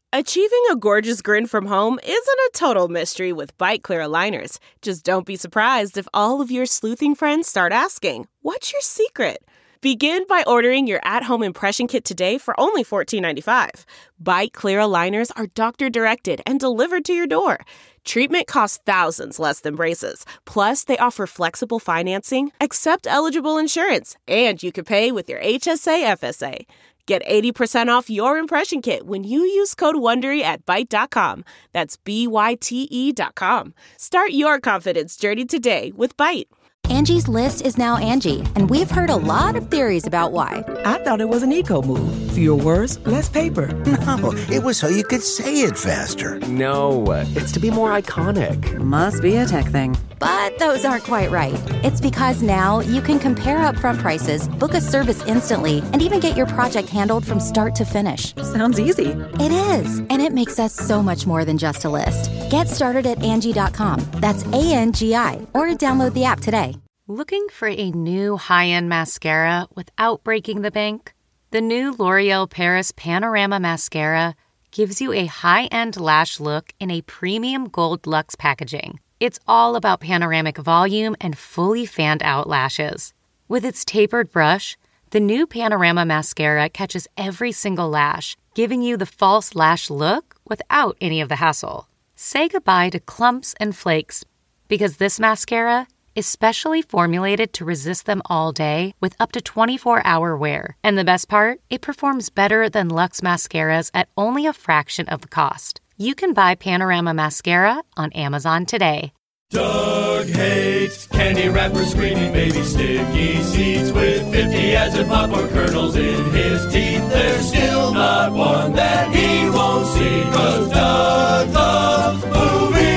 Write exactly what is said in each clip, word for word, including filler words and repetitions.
Achieving a gorgeous grin from home isn't a total mystery with Byte Clear aligners. Just don't be surprised if all of your sleuthing friends start asking, "What's your secret?" Begin by ordering your at-home impression kit today for only fourteen ninety-five. Byte Clear aligners are doctor-directed and delivered to your door. Treatment costs thousands less than braces. Plus, they offer flexible financing, accept eligible insurance, and you can pay with your H S A F S A. Get eighty percent off your impression kit when you use code WONDERY at byte dot com. That's B Y T E dot com. Start your confidence journey today with Byte. Angie's List is now Angie, and we've heard a lot of theories about why. I thought it was an eco move. Fewer words, less paper. No, it was so you could say it faster. No, it's to be more iconic. Must be a tech thing. But those aren't quite right. It's because now you can compare upfront prices, book a service instantly, and even get your project handled from start to finish. Sounds easy. It is, and it makes us so much more than just a list. Get started at Angie dot com. That's A N G I, or download the app today. Looking for a new high-end mascara without breaking the bank? The new L'Oreal Paris Panorama Mascara gives you a high-end lash look in a premium gold luxe packaging. It's all about panoramic volume and fully fanned-out lashes. With its tapered brush, the new Panorama Mascara catches every single lash, giving you the false lash look without any of the hassle. Say goodbye to clumps and flakes, because this mascara is specially formulated to resist them all day with up to twenty-four hour wear. And the best part? It performs better than Luxe mascaras at only a fraction of the cost. You can buy Panorama Mascara on Amazon today. Doug hates candy wrappers, screaming baby sticky seeds with fifty as in popcorn kernels in his teeth. There's still not one that he won't see, 'cause Doug loves movies.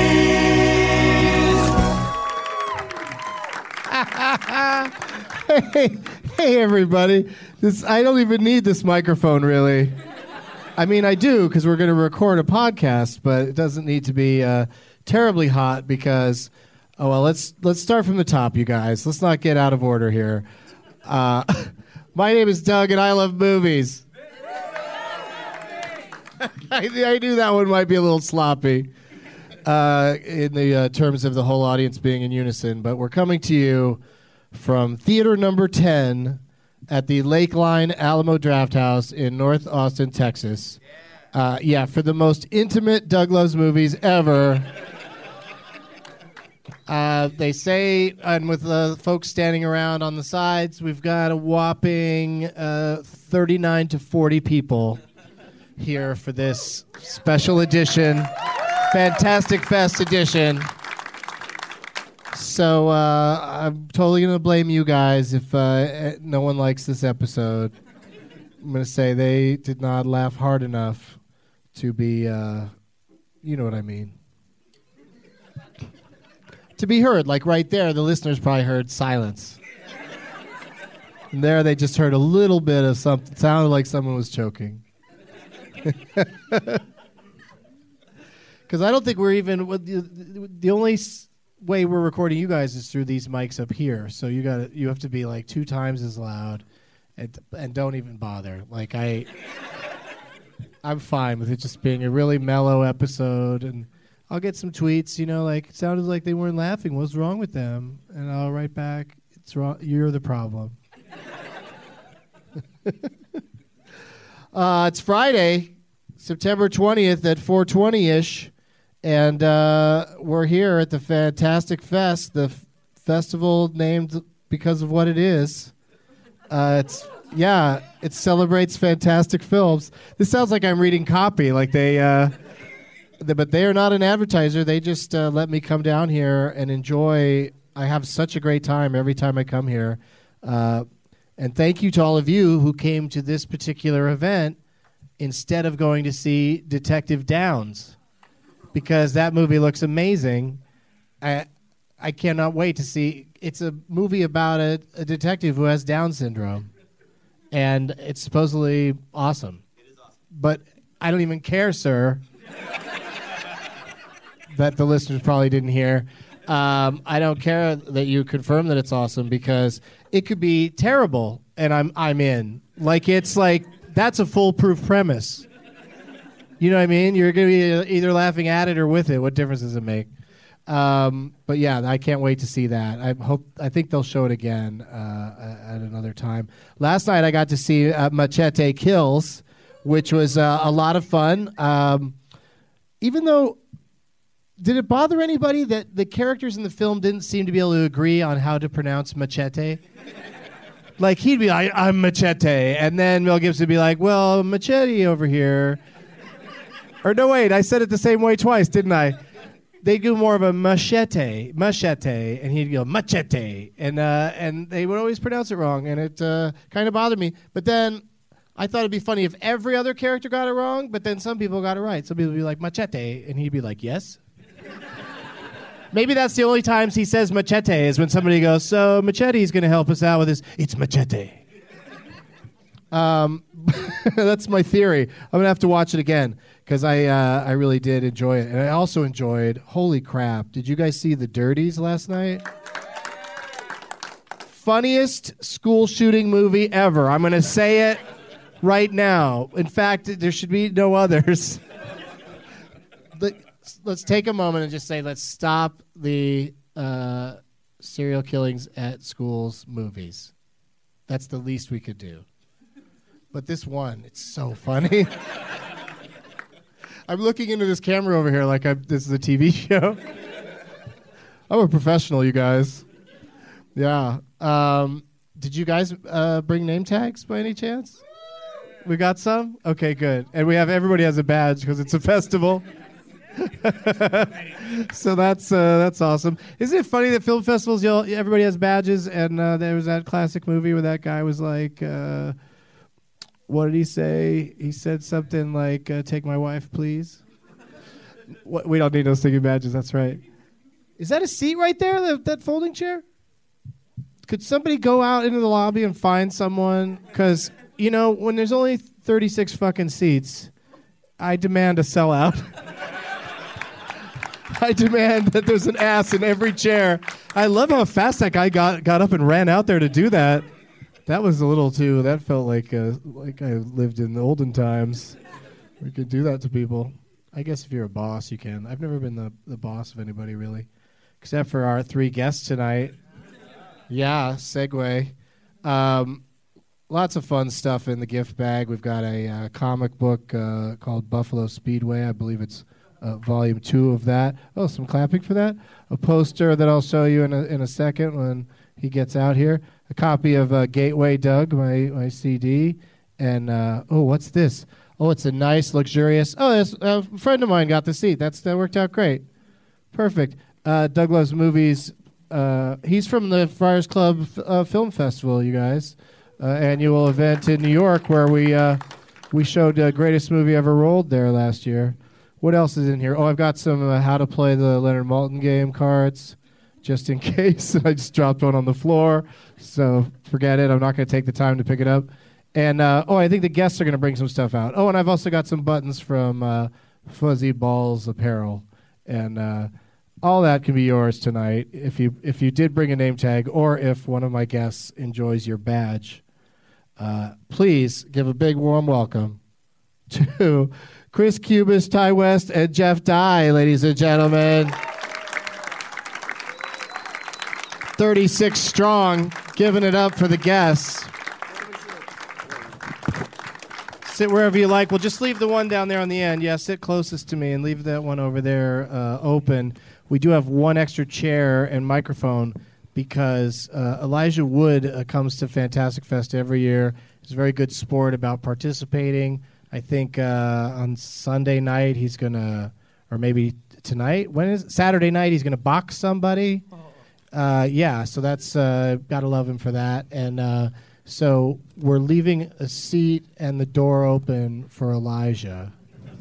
hey, hey, everybody. This I don't even need this microphone, really. I mean, I do, because we're going to record a podcast, but it doesn't need to be uh, terribly hot because, oh, well, let's let's start from the top, you guys. Let's not get out of order here. Uh, my name is Doug, and I love movies. I, I knew that one might be a little sloppy uh, in the uh, terms of the whole audience being in unison, but we're coming to you from theater number ten at the Lakeline Alamo Drafthouse in North Austin, Texas. Uh, yeah, for the most intimate Doug Loves Movies ever. Uh, they say, and with the folks standing around on the sides, we've got a whopping uh, thirty-nine to forty people here for this special edition, Fantastic Fest edition. So uh, I'm totally going to blame you guys if uh, no one likes this episode. I'm going to say they did not laugh hard enough to be, uh, you know what I mean. To be heard, like right there, the listeners probably heard silence. And there they just heard a little bit of something. Sounded like someone was choking. Because I don't think we're even, the, the only way we're recording you guys is through these mics up here. So you got you have to be like two times as loud, and and don't even bother. Like I, I'm fine with it just being a really mellow episode, and I'll get some tweets. You know, like it sounded like they weren't laughing. What's wrong with them? And I'll write back, it's wrong. You're the problem. uh, it's Friday, September twentieth at four twenty ish. And uh, we're here at the Fantastic Fest, the f- festival named because of what it is. Uh, it's yeah, it celebrates fantastic films. This sounds like I'm reading copy, like they, uh, the, but they are not an advertiser. They just uh, let me come down here and enjoy. I have such a great time every time I come here. Uh, and thank you to all of you who came to this particular event instead of going to see Detective Downs. Because that movie looks amazing. I I cannot wait to see. It's a movie about a, a detective who has Down syndrome. And it's supposedly awesome. It is awesome. But I don't even care, sir, that the listeners probably didn't hear. Um, I don't care that you confirm that it's awesome because it could be terrible and I'm I'm in. Like it's like, that's a foolproof premise. You know what I mean? You're going to be either laughing at it or with it. What difference does it make? Um, but yeah, I can't wait to see that. I hope. I think they'll show it again uh, at another time. Last night I got to see uh, Machete Kills, which was uh, a lot of fun. Um, even though, did it bother anybody that the characters in the film didn't seem to be able to agree on how to pronounce machete? Like, he'd be like, I'm Machete, and then Mel Gibson would be like, well, Machete over here. Or no, wait, I said it the same way twice, didn't I? They do more of a machete, machete, and he'd go machete, and uh, and they would always pronounce it wrong, and it uh, kind of bothered me. But then I thought it'd be funny if every other character got it wrong, but then some people got it right. Some people would be like machete, and he'd be like, yes. Maybe that's the only times he says machete is when somebody goes, so Machete's going to help us out with this. It's machete. um, that's my theory. I'm going to have to watch it again because I uh, I really did enjoy it. And I also enjoyed, holy crap, did you guys see The Dirties last night? Funniest school shooting movie ever. I'm going to say it right now. In fact, there should be no others. the, Let's take a moment and just say, let's stop the uh, serial killings at schools movies. That's the least we could do. But this one, it's so funny. I'm looking into this camera over here like I'm, this is a T V show. I'm a professional, you guys. Yeah. Um, did you guys uh, bring name tags by any chance? We got some? Okay, good. And we have everybody has a badge because it's a festival. So that's uh, that's awesome. Isn't it funny that film festivals, you'll, everybody has badges, and uh, there was that classic movie where that guy was like, uh, what did he say? He said something like, uh, take my wife, please. What, we don't need those sticky badges, that's right. Is that a seat right there, that, that folding chair? Could somebody go out into the lobby and find someone? Because, you know, when there's only thirty-six fucking seats, I demand a sellout. I demand that there's an ass in every chair. I love how fast that guy got got up and ran out there to do that. That was a little too, that felt like uh, like I lived in the olden times. We could do that to people. I guess if you're a boss, you can. I've never been the, the boss of anybody, really. Except for our three guests tonight. Yeah, segue. Um, lots of fun stuff in the gift bag. We've got a uh, comic book uh, called Buffalo Speedway. I believe it's Uh, volume two of that. Oh, some clapping for that. A poster that I'll show you in a, in a second when he gets out here. A copy of uh, Gateway Doug, my, my C D. And, uh, oh, what's this? Oh, it's a nice, luxurious... Oh, this, uh, a friend of mine got the seat. That's, that worked out great. Perfect. Uh, Doug Loves Movies. Uh, he's from the Friars Club uh, Film Festival, you guys. Uh, annual event in New York where we, uh, we showed the uh, greatest movie ever rolled there last year. What else is in here? Oh, I've got some uh, how to play the Leonard Maltin game cards, just in case. I just dropped one on the floor, so forget it. I'm not going to take the time to pick it up. And, uh, oh, I think the guests are going to bring some stuff out. Oh, and I've also got some buttons from uh, Fuzzy Balls Apparel. And uh, all that can be yours tonight if you if you did bring a name tag or if one of my guests enjoys your badge. Uh, please give a big warm welcome to... Chris Cubis, Ty West, and Jeff Dye, ladies and gentlemen. thirty-six strong, giving it up for the guests. Sit wherever you like. Well, just leave the one down there on the end. Yeah, sit closest to me and leave that one over there uh, open. We do have one extra chair and microphone because uh, Elijah Wood uh, comes to Fantastic Fest every year. He's a very good sport about participating. I think uh, on Sunday night he's going to, or maybe tonight, when is it? Saturday night he's going to box somebody. Uh, yeah, so that's, uh, got to love him for that. And uh, so we're leaving a seat and the door open for Elijah.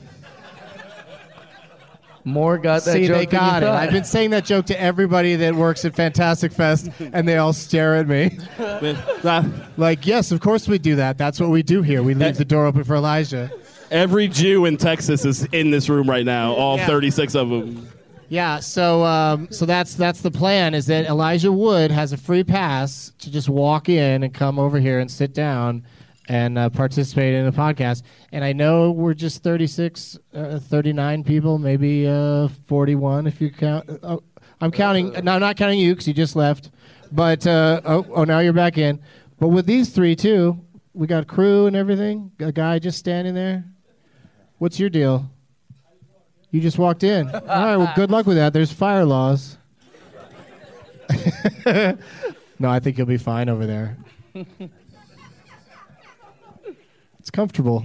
More got that See, joke they got it. thought. I've been saying that joke to everybody that works at Fantastic Fest, and they all stare at me. Like, yes, of course we do that. That's what we do here. We leave the door open for Elijah. Every Jew in Texas is in this room right now, all Yeah. thirty-six of them. Yeah, so um, so that's that's the plan, is that Elijah Wood has a free pass to just walk in and come over here and sit down. and uh, participate in a podcast. And I know we're just thirty-six, uh, thirty-nine people, maybe uh, forty-one if you count. Oh, I'm counting. No, I'm not counting you because you just left. But, uh, oh, oh, now you're back in. But with these three, too, we got crew and everything. A guy just standing there. What's your deal? You just walked in. All right, well, good luck with that. There's fire laws. No, I think you'll be fine over there. It's comfortable.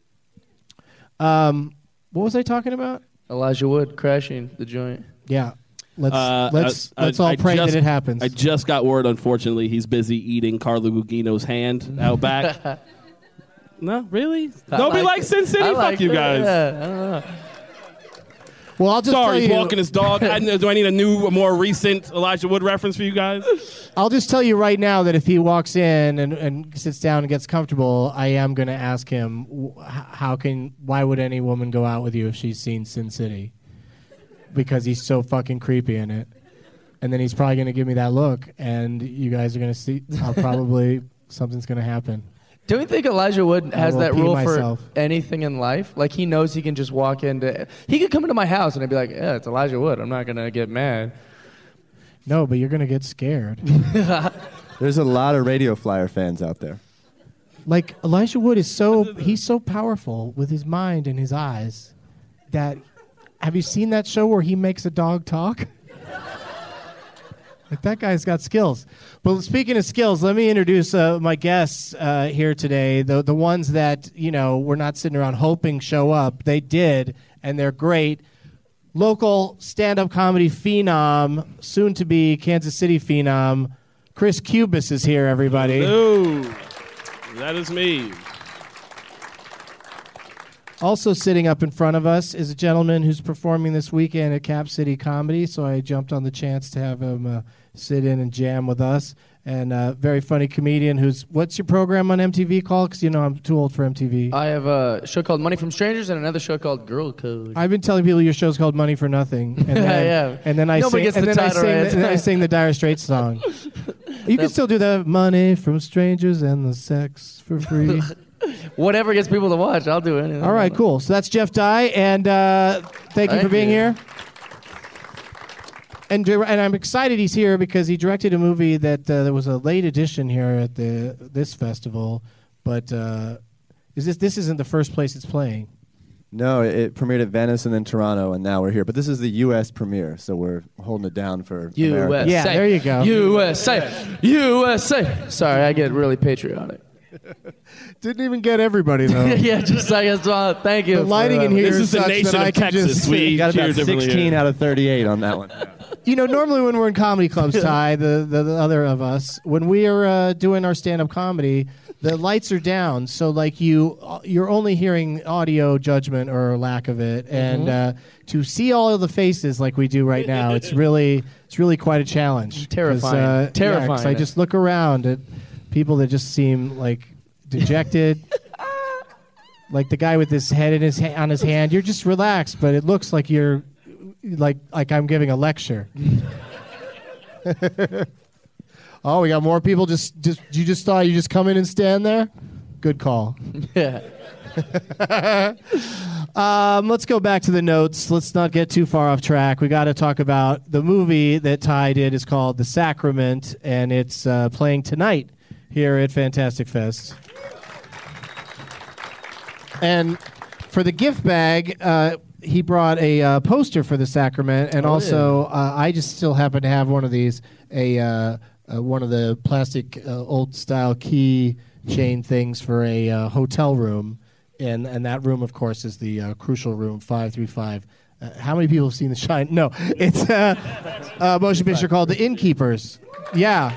Um, what was I talking about? Elijah Wood crashing the joint. Yeah. Let's Uh, let's I- let's I- all I pray just- that it happens. I just got word, unfortunately, he's busy eating Carlo Gugino's hand out back. No, really? I Don't be like like it. Sin City. I Fuck like you it, guys. yeah, I don't know. Well, I'll just Sorry, tell he's you, walking his dog. I, do I need a new, more recent Elijah Wood reference for you guys? I'll just tell you right now that if he walks in and, and sits down and gets comfortable, I am going to ask him, wh- how can, why would any woman go out with you if she's seen Sin City? Because he's so fucking creepy in it. And then he's probably going to give me that look, and you guys are going to see, I'll probably, something's going to happen. Don't you think Elijah Wood has will that pee rule myself. for anything in life? Like, he knows he can just walk into... He could come into my house and I'd be like, yeah, it's Elijah Wood. I'm not going to get mad. No, but you're going to get scared. There's a lot of Radio Flyer fans out there. Like, Elijah Wood is so, he's so powerful with his mind and his eyes that, have you seen that show where he makes a dog talk? Like, that guy's got skills. But speaking of skills, let me introduce uh, my guests uh, here today. The the ones that, you know, we're not sitting around hoping show up. They did, and they're great. Local stand-up comedy phenom, soon-to-be Kansas City phenom, Chris Cubis is here, everybody. Hello. That is me. Also sitting up in front of us is a gentleman who's performing this weekend at Cap City Comedy, so I jumped on the chance to have him uh, sit in and jam with us. And a uh, very funny comedian who's, what's your program on M T V called? Because, you know, I'm too old for M T V. I have a show called Money from Strangers and another show called Girl Code. I've been telling people your show's called Money for Nothing. And then, Yeah. And then I Nobody sing, gets and the then I title sing, right. the, and then I sing the Dire Straits song. You can still do the Money from Strangers and the Sex for free. Whatever gets people to watch, I'll do anything. All right, cool. So that's Jeff Dye, and uh, thank you Thank for being you. here. And dir- and I'm excited he's here because he directed a movie that uh, there was a late edition here at the this festival, but uh, is this this isn't the first place it's playing? No, it, it premiered at Venice and then Toronto, and now we're here. But this is the U S premiere, so we're holding it down for U S A. America. Yeah, there you go. U S A. U S A. Sorry, I get really patriotic. Didn't even get everybody though. Yeah, just I guess. Uh, thank you. The lighting for, uh, in here This is the such nation that I of can Texas. just- We Got cheer about differently sixteen here. out of thirty-eight on that one. You know, normally when we're in comedy clubs, Ty, the, the, the other of us, when we are uh, doing our stand-up comedy, the lights are down, so like you, you're only hearing audio judgment or lack of it, and uh, to see all of the faces like we do right now, it's really, it's really quite a challenge. 'Cause, Terrifying. uh, Terrifying. Yeah, 'cause I just look around at people that just seem like dejected. Like the guy with his head in his ha- on his hand, you're just relaxed, but it looks like you're like like I'm giving a lecture. Oh, we got more people. Just just you just thought you just come in and stand there? Good call. Yeah. Um, let's go back to the notes. Let's not get too far off track. We got to talk about the movie that Ty did. Is called The Sacrament, and it's uh, playing tonight here at Fantastic Fest. And for the gift bag, uh, he brought a uh, poster for The Sacrament, and Oh, also uh, I just still happen to have one of these, a uh, uh, one of the plastic uh, old style key chain things for a uh, hotel room, and and that room, of course, is the uh, crucial room five three five. Uh, how many people have seen The Shine? No, it's uh, a motion picture called The Innkeepers. Yeah.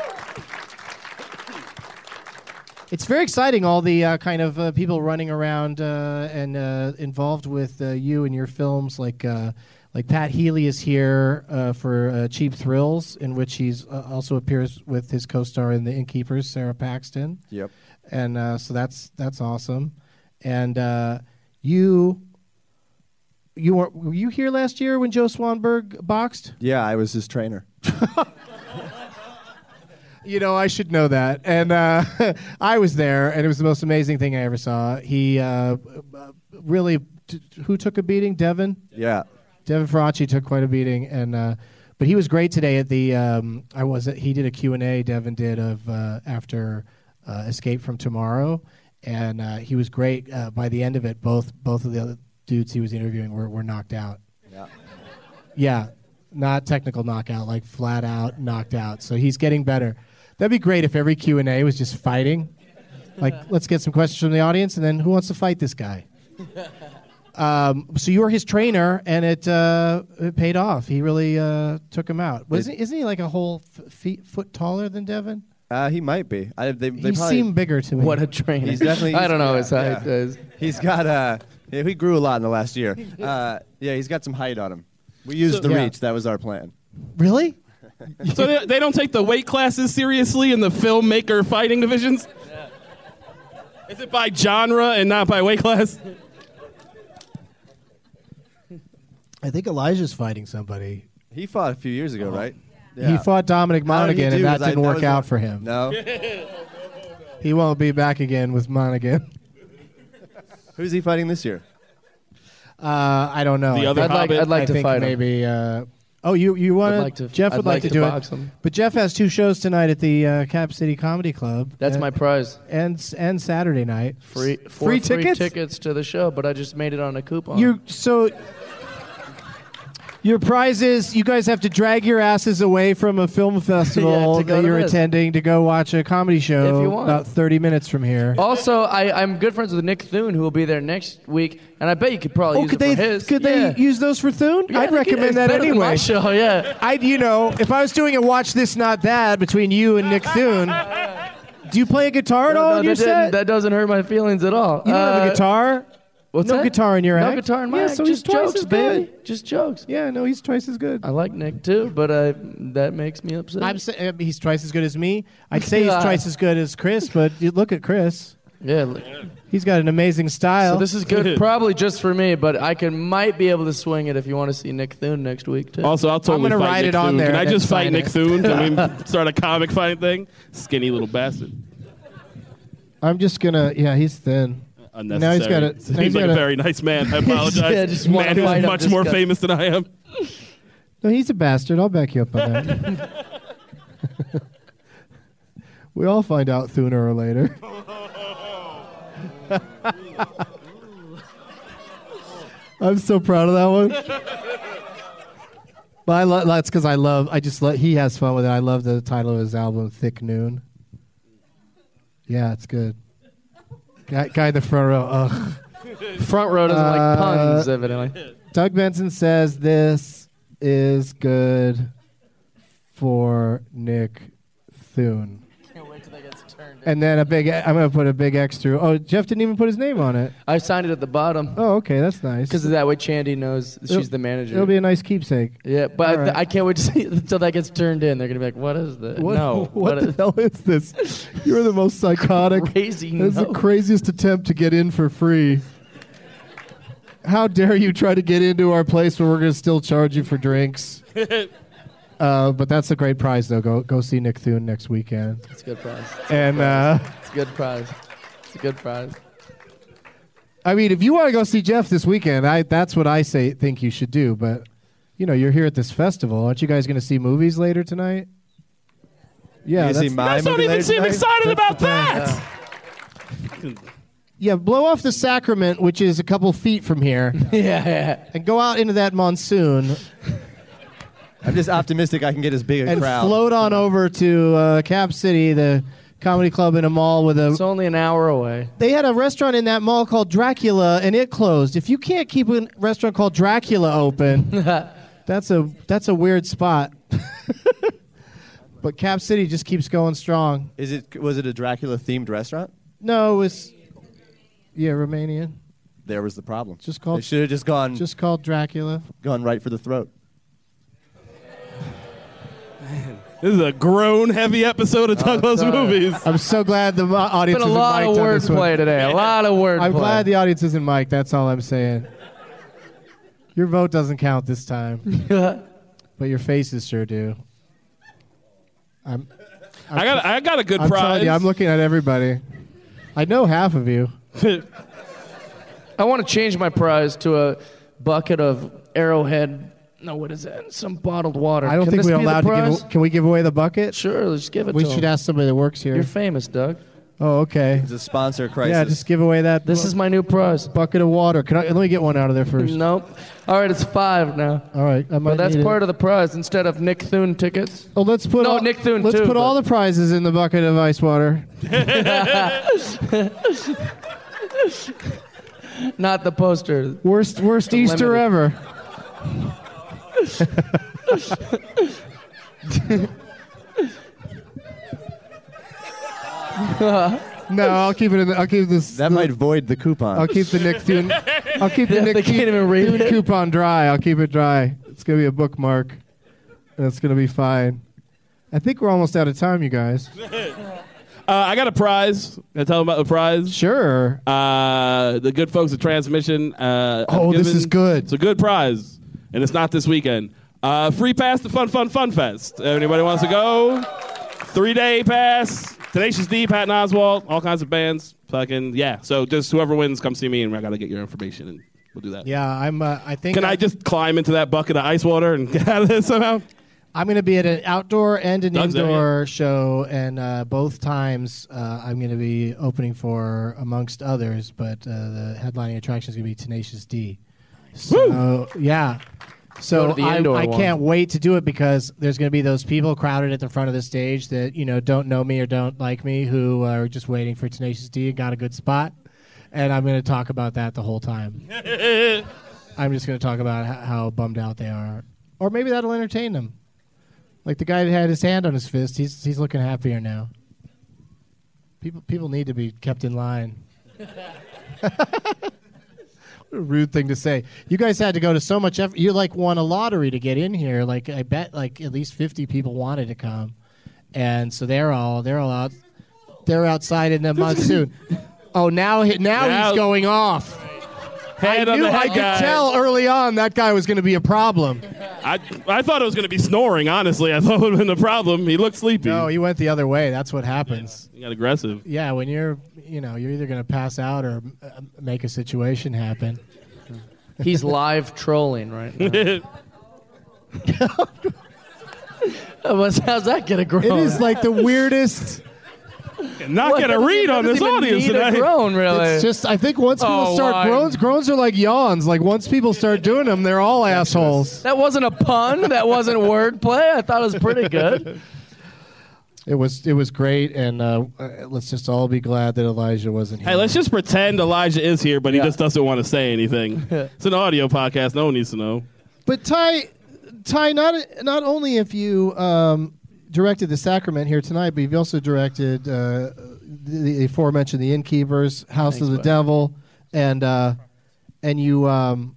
It's very exciting, all the uh, kind of uh, people running around uh, and uh, involved with uh, you and your films. Like uh, like Pat Healy is here uh, for uh, Cheap Thrills, in which he's uh, also appears with his co-star in The Innkeepers, Sarah Paxton. Yep. And uh, so that's that's awesome. And uh, you you were were you here last year when Joe Swanberg boxed? Yeah, I was his trainer. You know, I should know that. And uh, I was there, and it was the most amazing thing I ever saw. He uh, really, t- who took a beating? Devin? Yeah. Devin Faraci took quite a beating, and uh, but he was great today at the. Um, I was. He did a Q and A. Devin did of uh, after uh, Escape from Tomorrow, and uh, he was great. Uh, by the end of it, both both of the other dudes he was interviewing were, were knocked out. Yeah. Yeah, not technical knockout, like flat out knocked out. So he's getting better. That'd be great if every Q and A was just fighting. Like, let's get some questions from the audience, and then who wants to fight this guy? Um, so you were his trainer, and it, uh, it paid off. He really uh, took him out. Wasn't isn't he like a whole f- feet, foot taller than Devin? Uh, he might be. I, they, they He probably, seemed bigger to me. What a trainer. He's definitely. I don't know yeah, his height. yeah. is. He's got uh, yeah, he grew a lot in the last year. Uh, yeah, he's got some height on him. We used So- the Yeah. reach. That was our plan. Really? So they, they don't take the weight classes seriously in the filmmaker fighting divisions? Yeah. Is it by genre and not by weight class? I think Elijah's fighting somebody. He fought a few years ago, right? He fought Dominic How did he Monaghan, do? and that 'Cause I- didn't that work was out a- for him. No. He won't be back again with Monaghan. Who's he fighting this year? Uh, I don't know. The I other I'd like, Hobbit? I'd like I to think fight him. maybe. Uh, oh, you you want I'd like to- Jeff would I'd like, like to to do box it. him. But Jeff has two shows tonight at the uh, Cap City Comedy Club. That's and, my prize. and and Saturday night. Free, four free free tickets. tickets to the show, but I just made it on a coupon. You so. Your prize is you guys have to drag your asses away from a film festival Yeah, to go that to you're this. attending to go watch a comedy show If you want. about thirty minutes from here. Also, I, I'm good friends with Nick Thune, who will be there next week, and I bet you could probably Oh, use could it they for his. could yeah. they use those for Thune? Yeah, I'd they could. recommend It's that better than anyway. my show, yeah. I'd you know if I was doing a watch this not that between you and Nick Thune. Do you play a guitar at No, all no, in your that, didn't- set? that doesn't hurt my feelings at all. You don't have a Uh, guitar? What's no that? guitar in your no act? guitar in my yeah, act. so he's Just twice jokes, as good. baby. Just jokes. Yeah, no, he's twice as good. I like Nick too, but uh, that makes me upset. I'm say, uh, he's twice as good as me. I'd say he's Yeah. twice as good as Chris, but you look at Chris. yeah. look- He's got an amazing style. So this is good, probably just for me, but I can might be able to swing it if you want to see Nick Thune next week too. Also, I'll totally gonna fight write Nick it on Thune. there Can I and just then fight sign Nick it. Thune? Can we start a comic fight thing? Skinny little bastard. I'm just gonna. Yeah, he's thin. Unnecessary. Now he's got a- Seems now he's like got a a- very nice man. I apologize. Yeah, just wanna man who's fight him, much just more got- famous than I am. No, he's a bastard. I'll back you up on that. We all find out sooner or later. I'm so proud of that one. But I lo- that's because I love. I just lo- he has fun with it. I love the title of his album, Thick Noon. Yeah, it's good. Guy, guy in the front row. Ugh. Front row doesn't Uh, like puns, evidently. Doug Benson says this is good for Nick Thune. Can't wait till that gets turned. And then a big. I'm gonna put a big X through. Oh, Jeff didn't even put his name on it. I signed it at the bottom Oh, okay, that's nice. because that way Chandy knows It'll- she's the manager. It'll be a nice keepsake. yeah, but I, All th- right. I can't wait to see it until that gets turned in. They're gonna be like, "What is this? What, no, what, the is hell is this? You're the most psychotic. crazy? This is no. the craziest attempt to get in for free. How dare you try to get into our place where we're going to still charge you for drinks? uh, but that's a great prize, though. Go go see Nick Thune next weekend. It's a good prize. It's And uh, a good prize. It's a good prize. I mean, if you want to go see Jeff this weekend, I that's what I say think you should do. But you know, you're here at this festival. Aren't you guys going to see movies later tonight? Yeah, You that's, see my Guys don't movie even later seem tonight? excited That's about the plan. that. yeah. Blow off the sacrament, which is a couple feet from here, yeah, yeah. and go out into that monsoon I'm just optimistic I can get as big a and crowd. float on over to uh, Cap City, the comedy club in a mall with a. It's only an hour away. They had a restaurant in that mall called Dracula, and it closed. If you can't keep a restaurant called Dracula open, that's a that's a weird spot. But Cap City just keeps going strong. Is it? Was it a Dracula themed restaurant? No, it was yeah, Romanian. There was the problem. Just called They should have just gone just called Dracula. gone right for the throat. This is a groan-heavy episode of Talk About sorry. Movies. I'm so glad the mo- audience Been a isn't lot of mic'd on this one. wordplay today. A lot of wordplay. I'm glad the audience isn't mic'd. That's all I'm saying. Your vote doesn't count this time, but your faces sure do. I'm. I got I got a good I'm prize. telling you, I'm looking at everybody. I know half of you. I want to change my prize to a bucket of Arrowhead. No, what is that? Some bottled water. I don't Can think this we're be the allowed to prize? give. Can we give away the bucket? Sure, let's give it We to should him. ask somebody that works here. You're famous, Doug. Oh, okay. It's a sponsor crisis. Yeah, just give away that. This is my new prize. Bucket of water. Can I? Let me get one out of there first. Nope. All right, it's five now. All right, I might But that's need part it. of the prize instead of Nick Thune tickets. Oh, let's put No, all, Nick Thune Let's too, put but- all the prizes in the bucket of ice water. Not the poster. Worst, worst The Easter limited. ever. No, I'll keep it in. The, I'll keep this. That might void the coupon. I'll keep the Nick Thune. I'll keep the They- Nick they can't even read Thune it. coupon dry. I'll keep it dry. It's gonna be a bookmark, and it's gonna be fine. I think we're almost out of time, you guys. Uh, I got a prize. Can I tell them about the prize? Sure. Uh, the good folks at Transmission. Uh, have Oh, this given- is good. It's a good prize, and it's not this weekend. Uh, free pass to Fun Fun Fun Fest. Anybody wants to go? Three day pass. Tenacious D, Patton Oswalt, all kinds of bands. Fucking yeah. So just whoever wins, come see me, and I gotta get your information, and we'll do that. Yeah, I'm. Uh, I think. Can I just climb into that bucket of ice water and get out of this somehow? I'm going to be at an outdoor and an Doug's there, indoor show, and uh, both times uh, I'm going to be opening for, amongst others, but uh, the headlining attraction is going to be Tenacious D. So, yeah. Go So to the I, indoor I one. can't wait to do it because there's going to be those people crowded at the front of the stage that, you know, don't know me or don't like me, who are just waiting for Tenacious D and got a good spot. And I'm going to talk about that the whole time. I'm just going to talk about h- how bummed out they are. Or maybe that'll entertain them. Like the guy that had his hand on his fist, he's he's looking happier now. People people need to be kept in line. What a rude thing to say. You guys had to go to so much effort. You like won a lottery to get in here. Like I bet like at least fifty people wanted to come, and so they're all they're all out. They're outside in the monsoon. Oh, now he- now, Now- he's going off. Head I on knew the I head could guy. tell early on that guy was going to be a problem. I I thought it was gonna be snoring. Honestly, I thought it would have been the problem. He looked sleepy. No, he went the other way. That's what happens. He got aggressive. Yeah, when you're, you know, you're either going to pass out or uh, make a situation happen. He's live trolling right now. How's that get a groan? It is like the weirdest. Not What? get a read on Doesn't this even audience need a tonight. groan, really. It's just, I think once people Oh, start why? groans, groans are like yawns. Like once people start doing them, they're all assholes. That wasn't a pun. That wasn't wordplay. I thought it was pretty good. It was, it was great, and uh, uh, let's just all be glad that Elijah wasn't here. Hey, let's just pretend Elijah is here, but he Yeah. just doesn't want to say anything. It's an audio podcast. No one needs to know. But Ty, Ty, not not only have you um, directed the Sacrament here tonight, but you've also directed uh, the, the aforementioned The Innkeepers, House Thanks, of the buddy. Devil, and uh, and you um,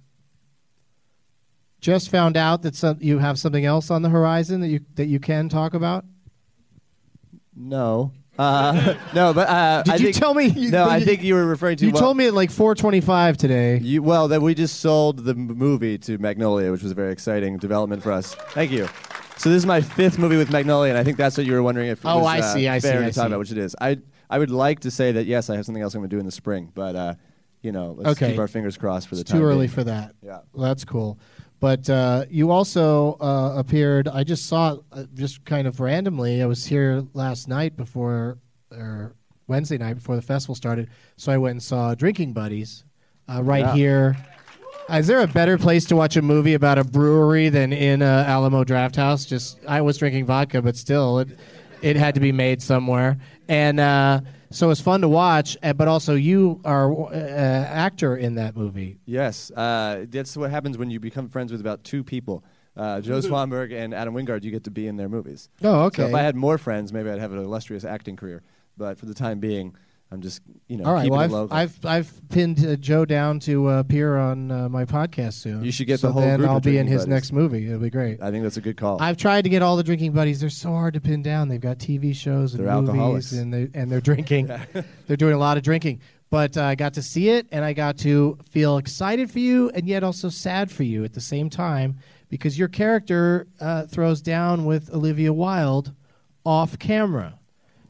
just found out that some, you have something else on the horizon that you that you can talk about. No. Uh, no, but uh, Did I you think, tell me? You, no, I you- think you were referring to. You well, told me at like four twenty-five today. You, well, that we just sold the m- movie to Magnolia, which was a very exciting development for us. Thank you. So this is my fifth movie with Magnolia, and I think that's what you were wondering if it Oh, was I uh, see, I fair see, to I talk see. about, which it is. I I would like to say that yes, I have something else I'm going to do in the spring, but uh, you know, let's Okay. keep our fingers crossed for the It's time too early being. for that. Yeah. Well, that's cool. But uh, you also uh, appeared. I just saw it uh, just kind of randomly. I was here last night before, or Wednesday night before the festival started. So I went and saw Drinking Buddies uh, right Yeah. here. Uh, is there a better place to watch a movie about a brewery than in uh, Alamo Draft House? Just I was drinking vodka, but still, it it had to be made somewhere. And uh, so it's fun to watch. uh, But also, you are an uh, actor in that movie. Yes, uh, that's what happens when you become friends with about two people. Uh, Joe Swanberg and Adam Wingard, you get to be in their movies. Oh, okay. So if I had more friends, maybe I'd have an illustrious acting career. But for the time being, I'm just, you know, All right. keeping Well, it I've, local. I've I've pinned uh, Joe down to uh, appear on uh, my podcast soon. You should get so the whole then group I'll of be in Drinking his Buddies. next movie. It'll be great. I think that's a good call. I've tried to get all the Drinking Buddies. They're so hard to pin down. They've got T V shows and They're movies, alcoholics. and they and they're drinking. They're doing a lot of drinking. But uh, I got to see it, and I got to feel excited for you, and yet also sad for you at the same time, because your character uh, throws down with Olivia Wilde off camera.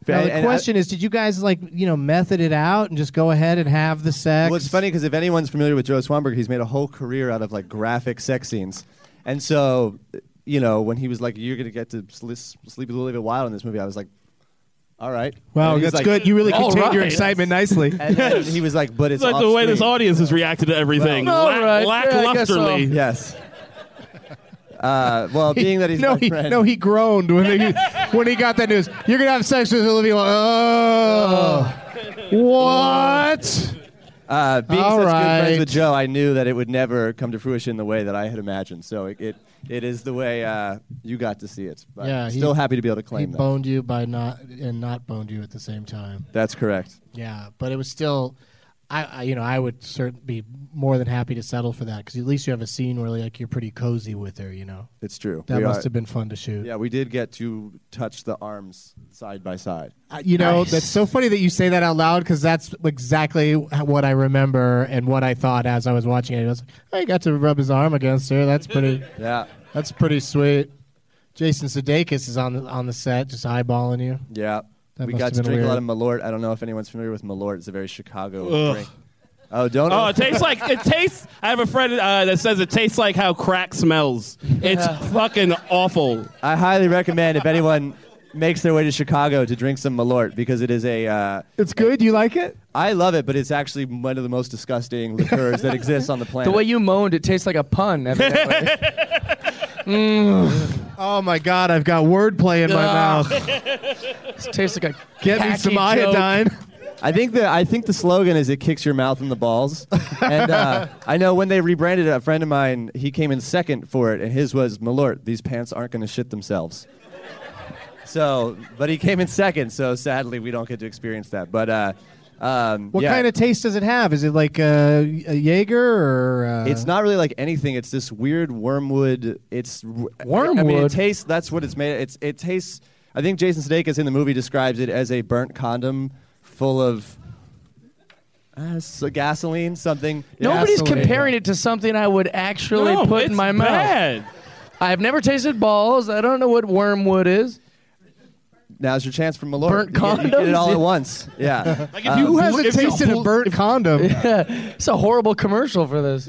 Now, And- the and I- question is, did you guys like you know method it out and just go ahead and have the sex? Well, it's funny because if anyone's familiar with Joe Swanberg, he's made a whole career out of like graphic sex scenes. And so, you know, when he was like, "You're gonna get to sl- sleep with Olivia Wilde in this movie," I was like, "All right." Wow, And he's that's like, good. You really All contained your right. excitement nicely. And then he was like, "But it's, It's like the way this audience has reacted to everything. Well, La- all right. Yeah, I guess so. lacklusterly. Yes. Uh, well, being that he's no, my he, friend. no, he groaned when he when he got that news. You're gonna have sex with Olivia. Wilde. Oh, what? Uh, being All such right. good friends with Joe, I knew that it would never come to fruition the way that I had imagined. So it it, it is the way uh, you got to see it. But Yeah, he- still happy to be able to He claim that. boned you by not and not boned you at the same time. That's correct. Yeah, but it was still, I, I you know I would certainly be more than happy to settle for that because at least you have a scene where like you're pretty cozy with her. You know, It's true. that We must are- have been fun to shoot. Yeah, we did get to touch the arms side by side. Uh, you know, Nice. that's so funny that you say that out loud because that's exactly what I remember and what I thought as I was watching it. I was like, oh, you got to rub his arm against her. That's pretty. Yeah. That's pretty sweet. Jason Sudeikis is on the on the set, just eyeballing you. Yeah. That we must got have to been drink a lot weird. of Malort. I don't know if anyone's familiar with Malort. It's a very Chicago Ugh. drink. Oh, don't Oh, it tastes like it tastes. I have a friend uh, that says it tastes like how crack smells. It's fucking awful. I highly recommend if anyone makes their way to Chicago to drink some Malort because it is a. Uh, It's good. You like it? I love it, but it's actually one of the most disgusting liqueurs that exists on the The planet. way you moaned, it tastes like a pun. evidently. mm. Oh my God! I've got wordplay in my Ugh. mouth. It tastes like a Get me tacky some joke. iodine. I think the I think the slogan is "It kicks your mouth in the balls." And uh, I know when they rebranded it, a friend of mine he came in second for it, and his was Malort. These pants aren't going to shit themselves. So, but he came in second. So sadly, we don't get to experience that. But uh, um, What yeah. kind of taste does it have? Is it like uh, a Jaeger or? Uh, It's not really like anything. It's this weird wormwood. It's I mean, it Wormwood? tastes. That's what it's made. It's it tastes. I think Jason Sudeikis in the movie describes it as a burnt condom full of uh, so gasoline, something. Nobody's Gasoline. comparing it to something I would actually No, put it's in my bad. mouth. I have never tasted balls. I don't know what wormwood is. Now's your chance for Malort. Burnt You get- you get it condoms? all at once. Yeah. Like if Um, you Who hasn't if you- tasted a burnt condom? It's a horrible commercial for this.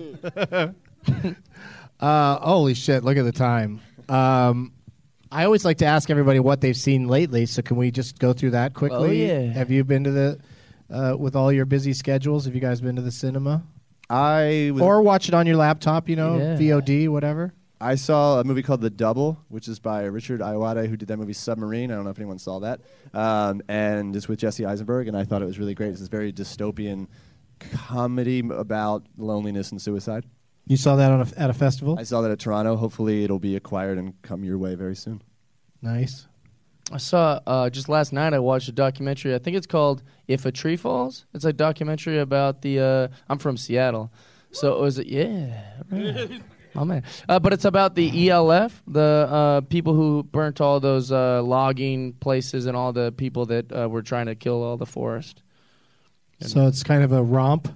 Uh, holy shit! Look at the time. Um, I always like to ask everybody what they've seen lately. So can we just go through that quickly? Oh, yeah. Have you been to the uh, with all your busy schedules? Have you guys been to the cinema I was, or watch it on your laptop? You know, Yeah. V O D, whatever. I saw a movie called The Double, which is by Richard Ayoade, who did that movie Submarine. I don't know if anyone saw that. Um, and it's with Jesse Eisenberg, and I thought it was really great. It's this very dystopian comedy m- about loneliness and suicide. You saw that on a, at a festival. I saw that at Toronto. Hopefully, it'll be acquired and come your way very soon. Nice. I saw uh, just last night. I watched a documentary. I think it's called "If a Tree Falls." It's a documentary about the. Uh, I'm from Seattle, so it was yeah. Right. Oh man! Uh, but it's about the E L F, the uh, people who burnt all those uh, logging places and all the people that uh, were trying to kill all the forest. So it's kind of a romp.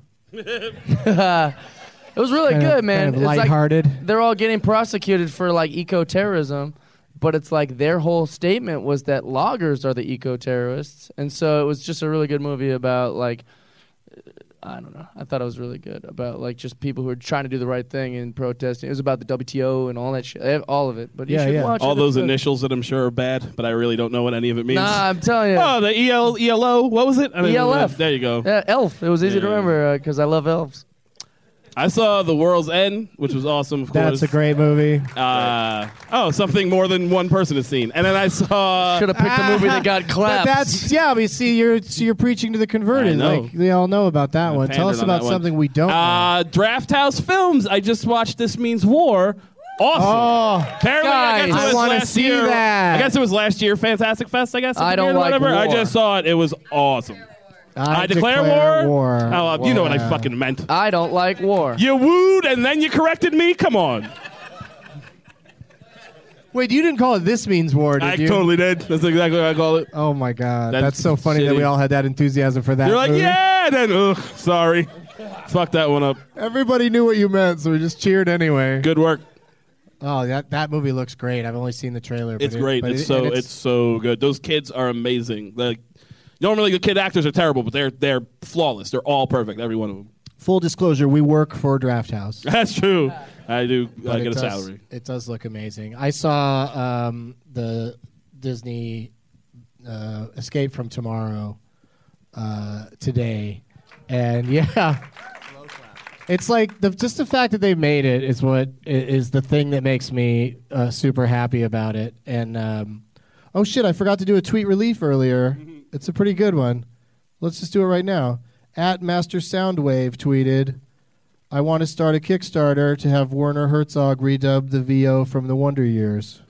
It was really Kind of- good, man. kind of It's like lighthearted. they're all getting prosecuted for like eco-terrorism, but it's like their whole statement was that loggers are the eco-terrorists, and so it was just a really good movie about like I don't know. I thought it was really good about like just people who are trying to do the right thing and protesting. It was about the W T O and all that shit, eh, all of it. But you Yeah, should yeah. watch all it. those It's good. initials that I'm sure are bad, but I really don't know what any of it means. Nah, I'm telling you. Oh, the E L E L O. What was it? I don't E L F. know. There you go. Yeah, Elf. It was easy to Yeah. remember because I love elves. I saw The World's End, which was awesome. Of That's course. a great movie. Uh, oh, something more than one person has seen. And then I saw. Should have picked a movie that got But claps. that's yeah. But you see, you're so you're preaching to the converted. I know. Like they all know about that one. Tell pandered us on about that one. something we don't. know. Uh, Draft House Films. I just watched This Means War. Awesome. Oh, Apparently, I guess guys. it was I wanna last see year. that. I guess it was last year, Fantastic Fest. I guess. I at the don't beginning or like whatever. I war. just saw it. It was awesome. I, I declare, war. war. Oh, uh, you know what I Wow. fucking meant. I don't like war. You wooed and then you corrected me. Come on. Wait, you didn't call it "This Means War," did I you? totally did. That's exactly what I call it. Oh my god, That's that's, so funny that shitty. we all had that enthusiasm for that. You're like, movie. yeah, and then ugh, sorry. Fuck that one up. Everybody knew what you meant, so we just cheered anyway. Good work. Oh, that that movie looks great. I've only seen the trailer. But It's it, great. but It's it- so and it's, so good. Those kids are amazing. Like normally the kid actors are terrible, but they're they're flawless. They're all perfect. Every one of them. Full disclosure: we work for Draft House. That's true. I do. But I it get a does- salary. It does look amazing. I saw um, the Disney uh, Escape from Tomorrow uh, today, and yeah, it's like the, just the fact that they made it is what i- is the thing that makes me uh, super happy about it. And um, oh shit, I forgot to do a tweet relief earlier. It's a pretty good one. Let's just do it right now. At Master Soundwave tweeted, I want to start a Kickstarter to have Werner Herzog redub the V O from the Wonder Years.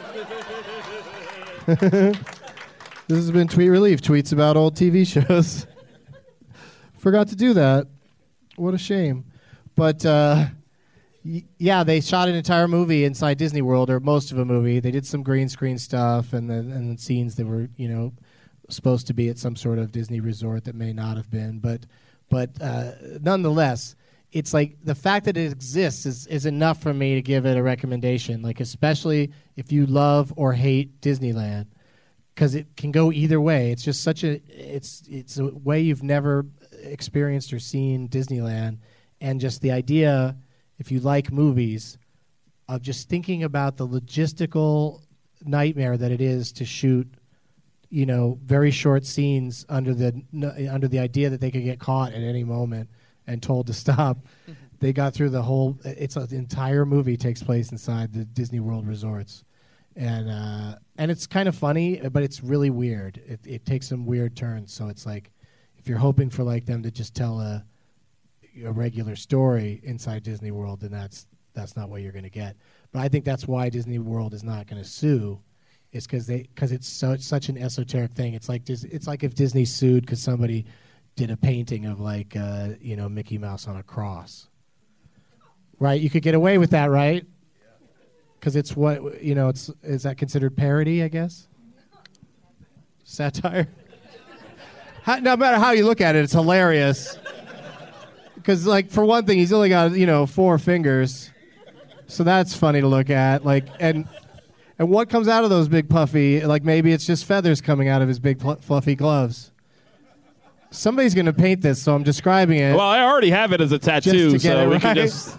This has been Tweet Relief, tweets about old T V shows. Forgot to do that. What a shame. But uh, y- yeah, they shot an entire movie inside Disney World, or most of a movie. They did some green screen stuff and then and then scenes that were, you know, supposed to be at some sort of Disney resort that may not have been. But but uh, nonetheless, it's like the fact that it exists is, is enough for me to give it a recommendation, like especially if you love or hate Disneyland, because it can go either way. It's just such a it's it's a way you've never experienced or seen Disneyland, and just the idea, if you like movies, of just thinking about the logistical nightmare that it is to shoot, you know, very short scenes under the n- under the idea that they could get caught at any moment and told to stop. They got through the whole. It's an entire movie takes place inside the Disney World resorts, and uh, and it's kind of funny, but it's really weird. It, it takes some weird turns. So it's like, if you're hoping for like them to just tell a a regular story inside Disney World, then that's that's not what you're going to get. But I think that's why Disney World is not going to sue. Is because they because it's so it's such an esoteric thing. It's like Dis, it's like if Disney sued because somebody did a painting of like uh, you know Mickey Mouse on a cross, right? You could get away with that, right? Because it's what you know. It's is that considered parody? I guess satire. How, no matter how you look at it, it's hilarious. Because like for one thing, he's only got you know four fingers, so that's funny to look at. Like and. And what comes out of those big puffy, like maybe it's just feathers coming out of his big pl- fluffy gloves. Somebody's going to paint this, so I'm describing it. Well, I already have it as a tattoo, just to get so it we right. can just.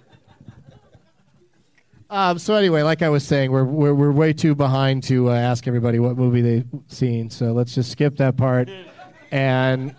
Um, so anyway, like I was saying, we're we're, we're way too behind to uh, ask everybody what movie they've seen, so let's just skip that part. And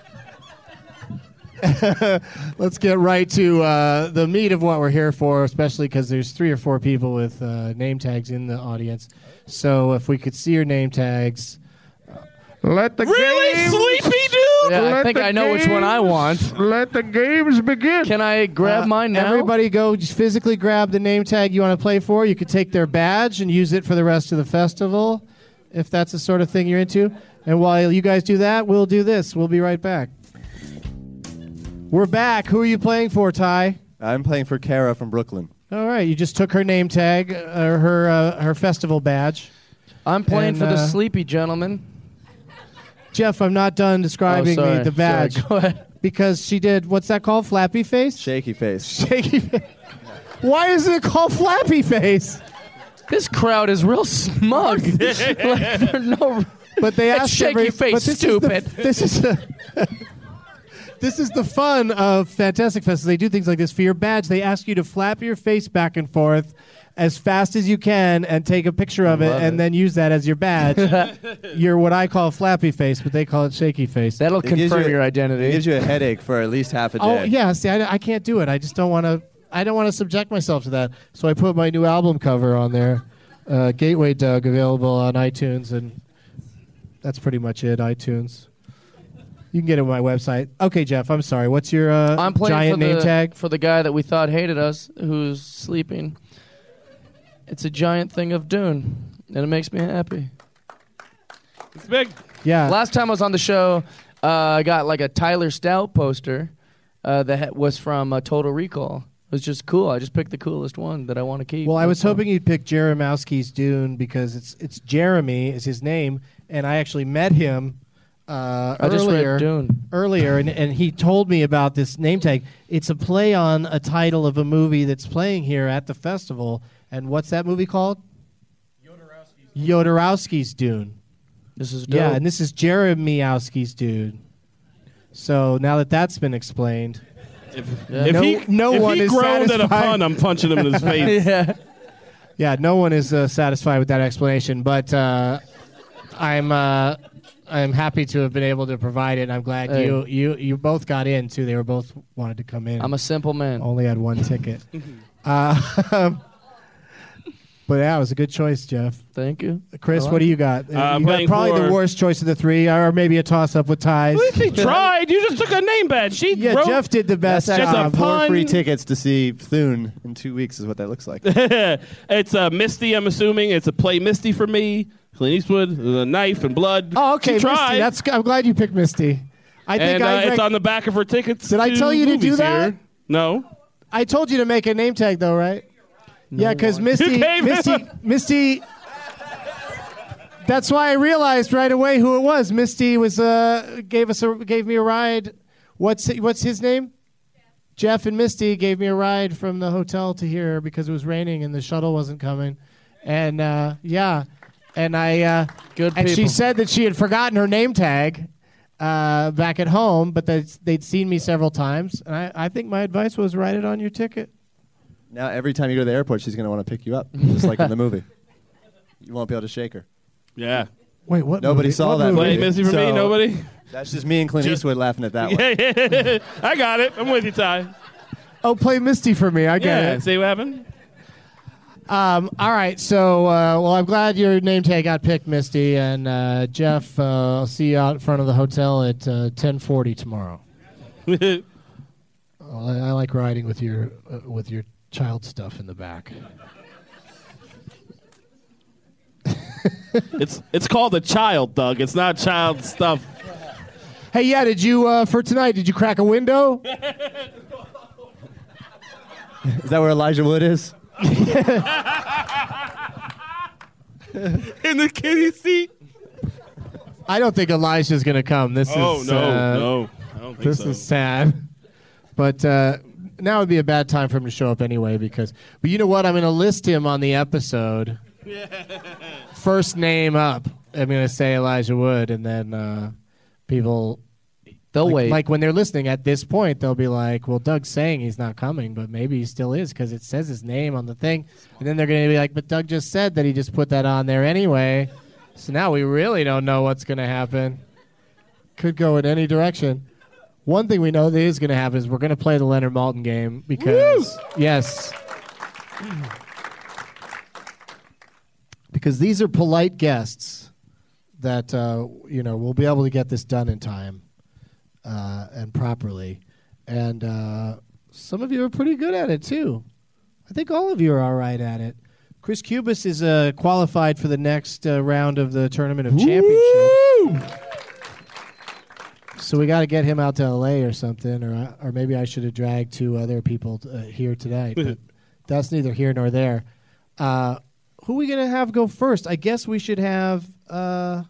let's get right to uh, the meat of what we're here for, especially because there's three or four people with uh, name tags in the audience. So if we could see your name tags. Let the Really, games, sleepy dude? Yeah, I Let think the I know which one I games- want. Let the games begin. Can I grab Uh, mine now? Everybody go just physically grab the name tag you want to play for. You could take their badge and use it for the rest of the festival, if that's the sort of thing you're into. And while you guys do that, we'll do this. We'll be right back. We're back. Who are you playing for, Ty? I'm playing for Kara from Brooklyn. All right, you just took her name tag, uh, her uh, her festival badge. I'm playing And, for the uh, sleepy gentleman. Jeff, I'm not done describing Oh, sorry. the, the badge. Sorry, go ahead. Because she did, what's that called? Flappy face? Shaky face. Shaky face. Why is it called Flappy face? This crowd is real smug. Like, for no. But they It's asked shaky every, face, but this stupid. Is the, this is the, this is the fun of Fantastic Fest. They do things like this for your badge. They ask you to flap your face back and forth as fast as you can and take a picture of it, Love and it. then use that as your badge. You're what I call Flappy face, but they call it Shaky face. That'll It gives confirm you- your It identity. gives you a headache for at least half a day. Oh yeah, see, I, I can't do it. I just don't want to. I don't want to subject myself to that. So I put my new album cover on there, uh, Gateway Doug, available on iTunes, and that's pretty much it. iTunes. You can get it on my website. Okay, Jeff. I'm sorry. What's your uh, I'm playing giant for name the, tag? for the guy that we thought hated us, who's sleeping. It's a giant thing of Dune, and it makes me happy. It's big. Yeah. Last time I was on the show, uh, I got like a Tyler Stout poster uh, that ha- was from uh, Total Recall. It was just cool. I just picked the coolest one that I want to keep. Well, I was That's all. hoping you'd pick Jeremowski's Dune because it's it's Jeremy is his name, and I actually met him uh, I just read earlier. Dune. Earlier, and, and he told me about this name tag. It's a play on a title of a movie that's playing here at the festival, And what's that movie called? Jodorowsky's Dune. This is dope. Yeah, and this is Jeremiowski's Dune. So now that that's been explained, If, Yeah. if no, he, no if one he is groaned at a satisfied. pun, I'm punching him in his face. yeah. Yeah, no one is uh, satisfied with that explanation, but uh, I'm uh, I'm happy to have been able to provide it. And I'm glad Hey. you you you both got in too. They were both wanted to come in. I'm a simple man. Only had one ticket. uh, but yeah, it was a good choice, Jeff. Thank you. Chris, I like what do it. you got? Uh, I'm you got playing probably for- the worst choice of the three, or maybe a toss-up with ties. At least he tried. You just took a name badge. She Yeah, wrote. Jeff did the best That's Just a job. actually four pun. free tickets to see Thune in two weeks is what that looks like. It's uh, Misty, I'm assuming. It's a play Misty for me. Clint Eastwood, the knife and blood. Oh, okay, She tried. Misty. That's. I'm glad you picked Misty. I think and I. uh, drank- it's on the back of her tickets. Did I to tell you to do movies that? here. No. I told you to make a name tag, though, right? Yeah, because Misty, You gave him Misty, a- Misty. That's why I realized right away who it was. Misty was uh gave us a gave me a ride. What's what's his name? Jeff and Misty gave me a ride from the hotel to here because it was raining and the shuttle wasn't coming, and uh, yeah, and I uh, Good and she people. said that she had forgotten her name tag uh, back at home, but that they'd seen me several times, and I, I think my advice was write it on your ticket. Now every time you go to the airport, she's going to want to pick you up, just like in the movie. You won't be able to shake her. Yeah. Wait, what? Nobody movie? saw What that movie? Play movie. Misty for me? So- Nobody? That's just me and Clint Just- Eastwood laughing at that one. Yeah, yeah. I got it. I'm with you, Ty. Oh, play Misty for me. I get Yeah. it. See what happened? Um, all right, so uh, well, I'm glad your name tag got picked, Misty, and uh, Jeff. Uh, I'll see you out in front of the hotel at uh, ten forty tomorrow. Oh, I, I like riding with your uh, with your child stuff in the back. It's it's called a child, Doug. It's not child stuff. Hey, yeah, did you uh, for tonight? Did you crack a window? Is that where Elijah Wood is? In the kiddie seat. I don't think Elijah's gonna come. This Oh, is no, uh, no. I don't think this so. is sad. But uh, now would be a bad time for him to show up anyway. Because, but you know what? I'm gonna list him on the episode. First name up. I'm gonna say Elijah Wood, and then uh, people They'll like, wait. like when they're listening at this point, they'll be like, "Well, Doug's saying he's not coming, but maybe he still is because it says his name on the thing." And then they're gonna be like, "But Doug just said that he just put that on there anyway." So now we really don't know what's gonna happen. Could go in any direction. One thing we know that is gonna happen is we're gonna play the Leonard Maltin game because yes, because these are polite guests that uh, you know we'll be able to get this done in time. Uh, and properly. And uh, some of you are pretty good at it, too. I think all of you are all right at it. Chris Cubis is uh, qualified for the next uh, round of the Tournament of Championships. So we got to get him out to L A or something, or or maybe I should have dragged two other people uh, here tonight. But that's neither here nor there. Uh, who are we going to have go first? I guess we should have... Uh,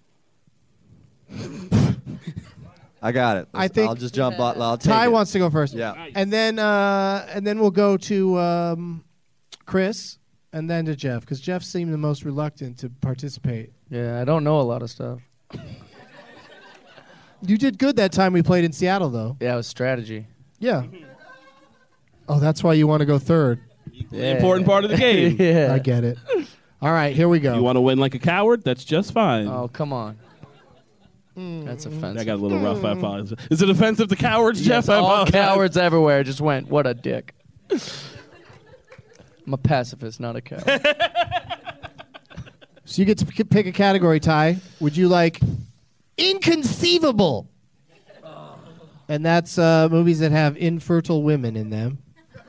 I got it. I think I'll just jump. I'll, I'll take Ty it. wants to go first. Yeah. And then uh, and then we'll go to um, Chris and then to Jeff because Jeff seemed the most reluctant to participate. Yeah, I don't know a lot of stuff. You did good that time we played in Seattle, though. Yeah, it was strategy. Yeah. Oh, that's why you want to go third. The important part of the game. Yeah. I get it. All right, here we go. You want to win like a coward? That's just fine. Oh, come on. That's offensive. I got a little rough. I apologize. Is it offensive to cowards, Yes, Jeff? I all apologize. cowards everywhere just went, what a dick. I'm a pacifist, not a coward. So you get to p- pick a category, Ty. Would you like inconceivable? And that's uh, movies that have infertile women in them.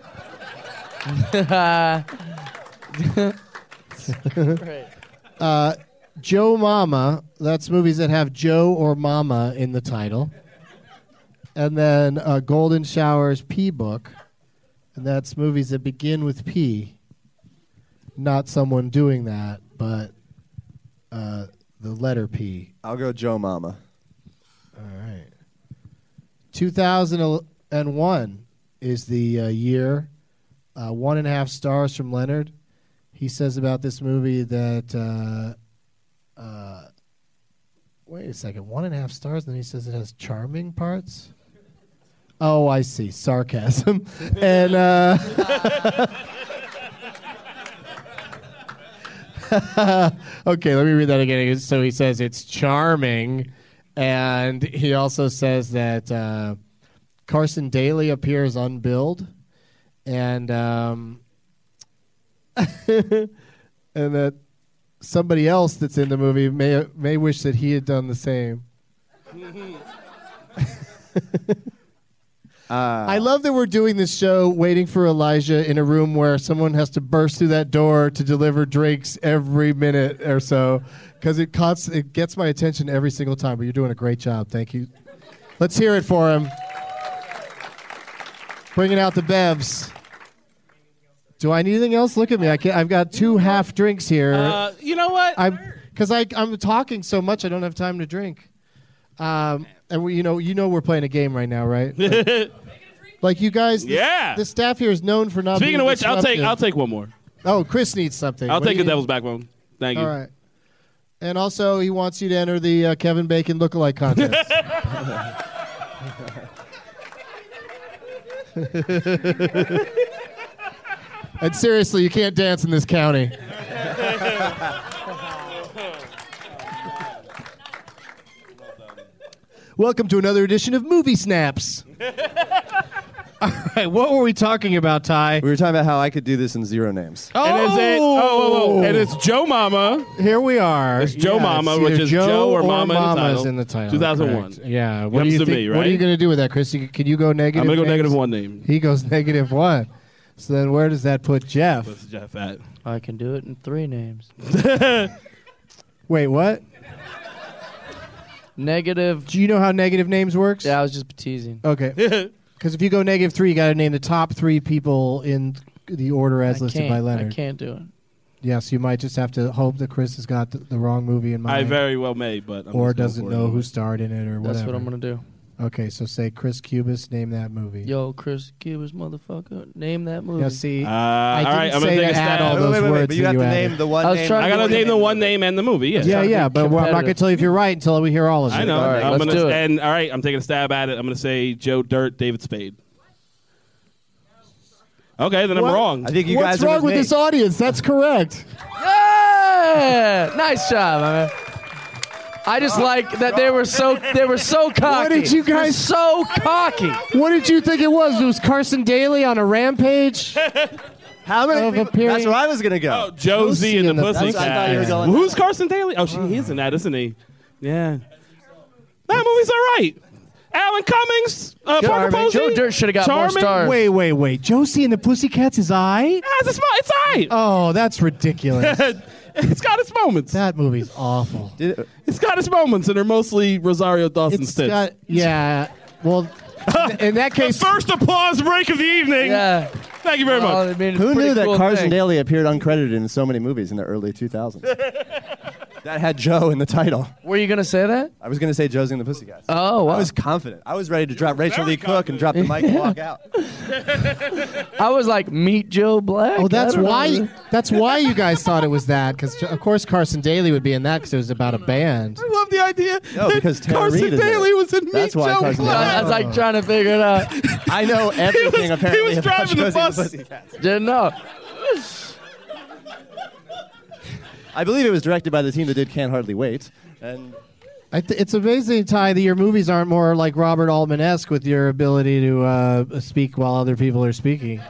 uh, Joe Mama, that's movies that have Joe or Mama in the title. And then uh, Golden Showers P Book, and that's movies that begin with P. Not someone doing that, but uh, the letter P. I'll go Joe Mama. All right. two thousand one is the uh, year. Uh, one and a half stars from Leonard. he says about this movie that. Uh, uh, wait a second, one and a half stars, and then he says it has charming parts. Oh, I see, sarcasm, and. Uh, okay, let me read that again. So he says it's charming, and he also says that uh, Carson Daly appears unbilled, and um, and that somebody else that's in the movie may may wish that he had done the same. Uh, I love that we're doing this show waiting for Elijah in a room where someone has to burst through that door to deliver drinks every minute or so, because it const- it gets my attention every single time. But you're doing a great job. Thank you. Let's hear it for him. Bringing out the bevs. Do I need anything else? Look at me. I can't, I've got two half drinks here. Uh, you know what? Because I I'm talking so much, I don't have time to drink. Um, and we, you know, you know, we're playing a game right now, right? Like, like you guys, the, yeah. The staff here is known for not. Speaking being of which, I'll take disruptive. I'll take one more. Oh, Chris needs something. I'll What take do a you devil's backbone. Thank you. All right. And also, he wants you to enter the uh, Kevin Bacon lookalike contest. And seriously, you can't dance in this county. Welcome to another edition of Movie Snaps. All right, what were we talking about, Ty? We were talking about how I could do this in zero names. Oh, And is it? Oh, oh, oh, and it's Joe Mama. Here we are. It's Joe Yeah, Mama, it's which either is Joe or Mama in the Mama's title. in the title. two thousand one. Correct. Yeah. What Comes do you to think? me, What are you right? going to do with that, Chris? You- Can you go negative? I'm gonna go names? negative one name. He goes negative one. So then, where does that put Jeff? What's Jeff at? I can do it in three names. Wait, what? Negative. Do you know how negative names works? Yeah, I was just teasing. Okay. Because if you go negative three, you got to name the top three people in the order as I listed can't, by Leonard. I can't do it. Yes, you might just have to hope that Chris has got the, the wrong movie in mind. I very well may, but I'm or just going doesn't for it know anyway. who starred in it or whatever. That's what I'm going to do. Okay, so say Chris Cubis, name that movie. Yo, Chris Cubas, motherfucker, name that movie. Now, see, Uh, I didn't all right, I'm say gonna to take a add stab. all Wait, those wait, wait, wait, words but you that have you to added. name the one I was name. trying I to gotta do name it. the one name and the movie. Yeah, Yeah, trying to yeah, be but we're- I'm not going to competitive. tell you if you're right until we hear all of it. I know. All right, I'm let's gonna do it. and all right, I'm taking a stab at it. I'm gonna say Joe Dirt, David Spade. Okay, then I'm What? wrong. I think you What's guys are wrong with me. this audience? That's correct. Yeah! Nice job, my man. I just like that they were so they were so cocky. did you guys- so cocky? What did you think it was? It was Carson Daly on a rampage? How many? Of people- appearing- That's where I was gonna go. Oh, Josie and the and the Pussycats. That's- I thought you were going- Who's Carson Daly? Oh, she, he is in that, isn't he? Yeah. That movie's all right. Alan Cummings, uh, Parker Charming. Posey. Joe Dirt should have got more Charming. stars. Wait, wait, wait. Josie and the Pussycats is I? Yeah, it's, a sm- it's all right. Oh, that's ridiculous. It's got its moments. That movie's awful. Did- It's got its moments, and they're mostly Rosario Dawson It's stits. got, yeah. Well, in that The case, first applause break of the evening. Yeah. Thank you very Well, much. I mean, it's a Who pretty knew that cool Carson thing. Daly appeared uncredited in so many movies in the early two thousands? That had Joe in the title. Were you gonna say that? I was going to say Josie and the Pussycats. Oh, wow. I was confident. I was ready to drop Rachel Very Lee Cook and drop the mic and walk out. I was like, meet Joe Black. oh, that's I don't why. know. That's why you guys thought it was that. Because of course Carson Daly would be in that because it was about a band. I love the idea. No, that because Tara Carson Reid is in Daly it. was in That's Meet why Joe Carson I, Black. I was like trying to figure it out. I know everything was- apparently he was about driving the Josie and bus. Pussycats. Didn't know. I believe it was directed by the team that did Can't Hardly Wait. And I th- it's amazing, Ty, that your movies aren't more like Robert Altman-esque with your ability to uh, speak while other people are speaking.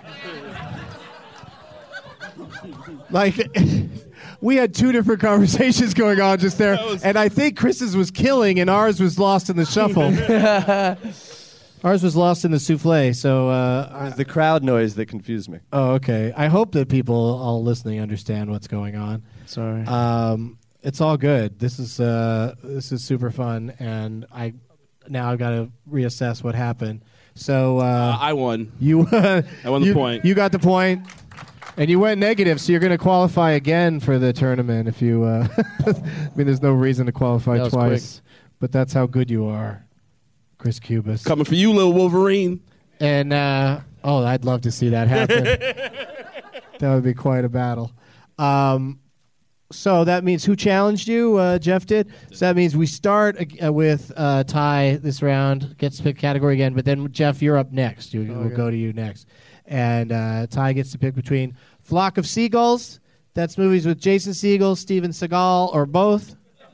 Like, we had two different conversations going on just there, was- and I think Chris's was killing, and ours was lost in the shuffle. Ours was lost in the souffle, so... Uh, it was the crowd noise that confused me. oh, okay. I hope that people all listening understand what's going on. Sorry. Um, it's all good. This is uh, this is super fun, and I now I've got to reassess what happened. So uh, Uh, I won. you I won the you, point. You got the point, and you went negative, so you're going to qualify again for the tournament. If you, uh, I mean, there's no reason to qualify That was twice, but that's how good you are, Chris Cubis. Coming for you, little Wolverine. And uh, oh, I'd love to see that happen. That would be quite a battle. Um, so that means who challenged you? Uh, Jeff did. So that means we start uh, with uh, Ty this round, gets to pick category again, but then Jeff, you're up next. You, We'll Okay. go to you next. And uh, Ty gets to pick between Flock of Seagulls, that's movies with Jason Segel, Steven Seagal, or both.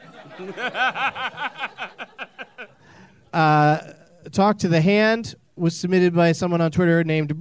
uh, Talk to the Hand was submitted by someone on Twitter named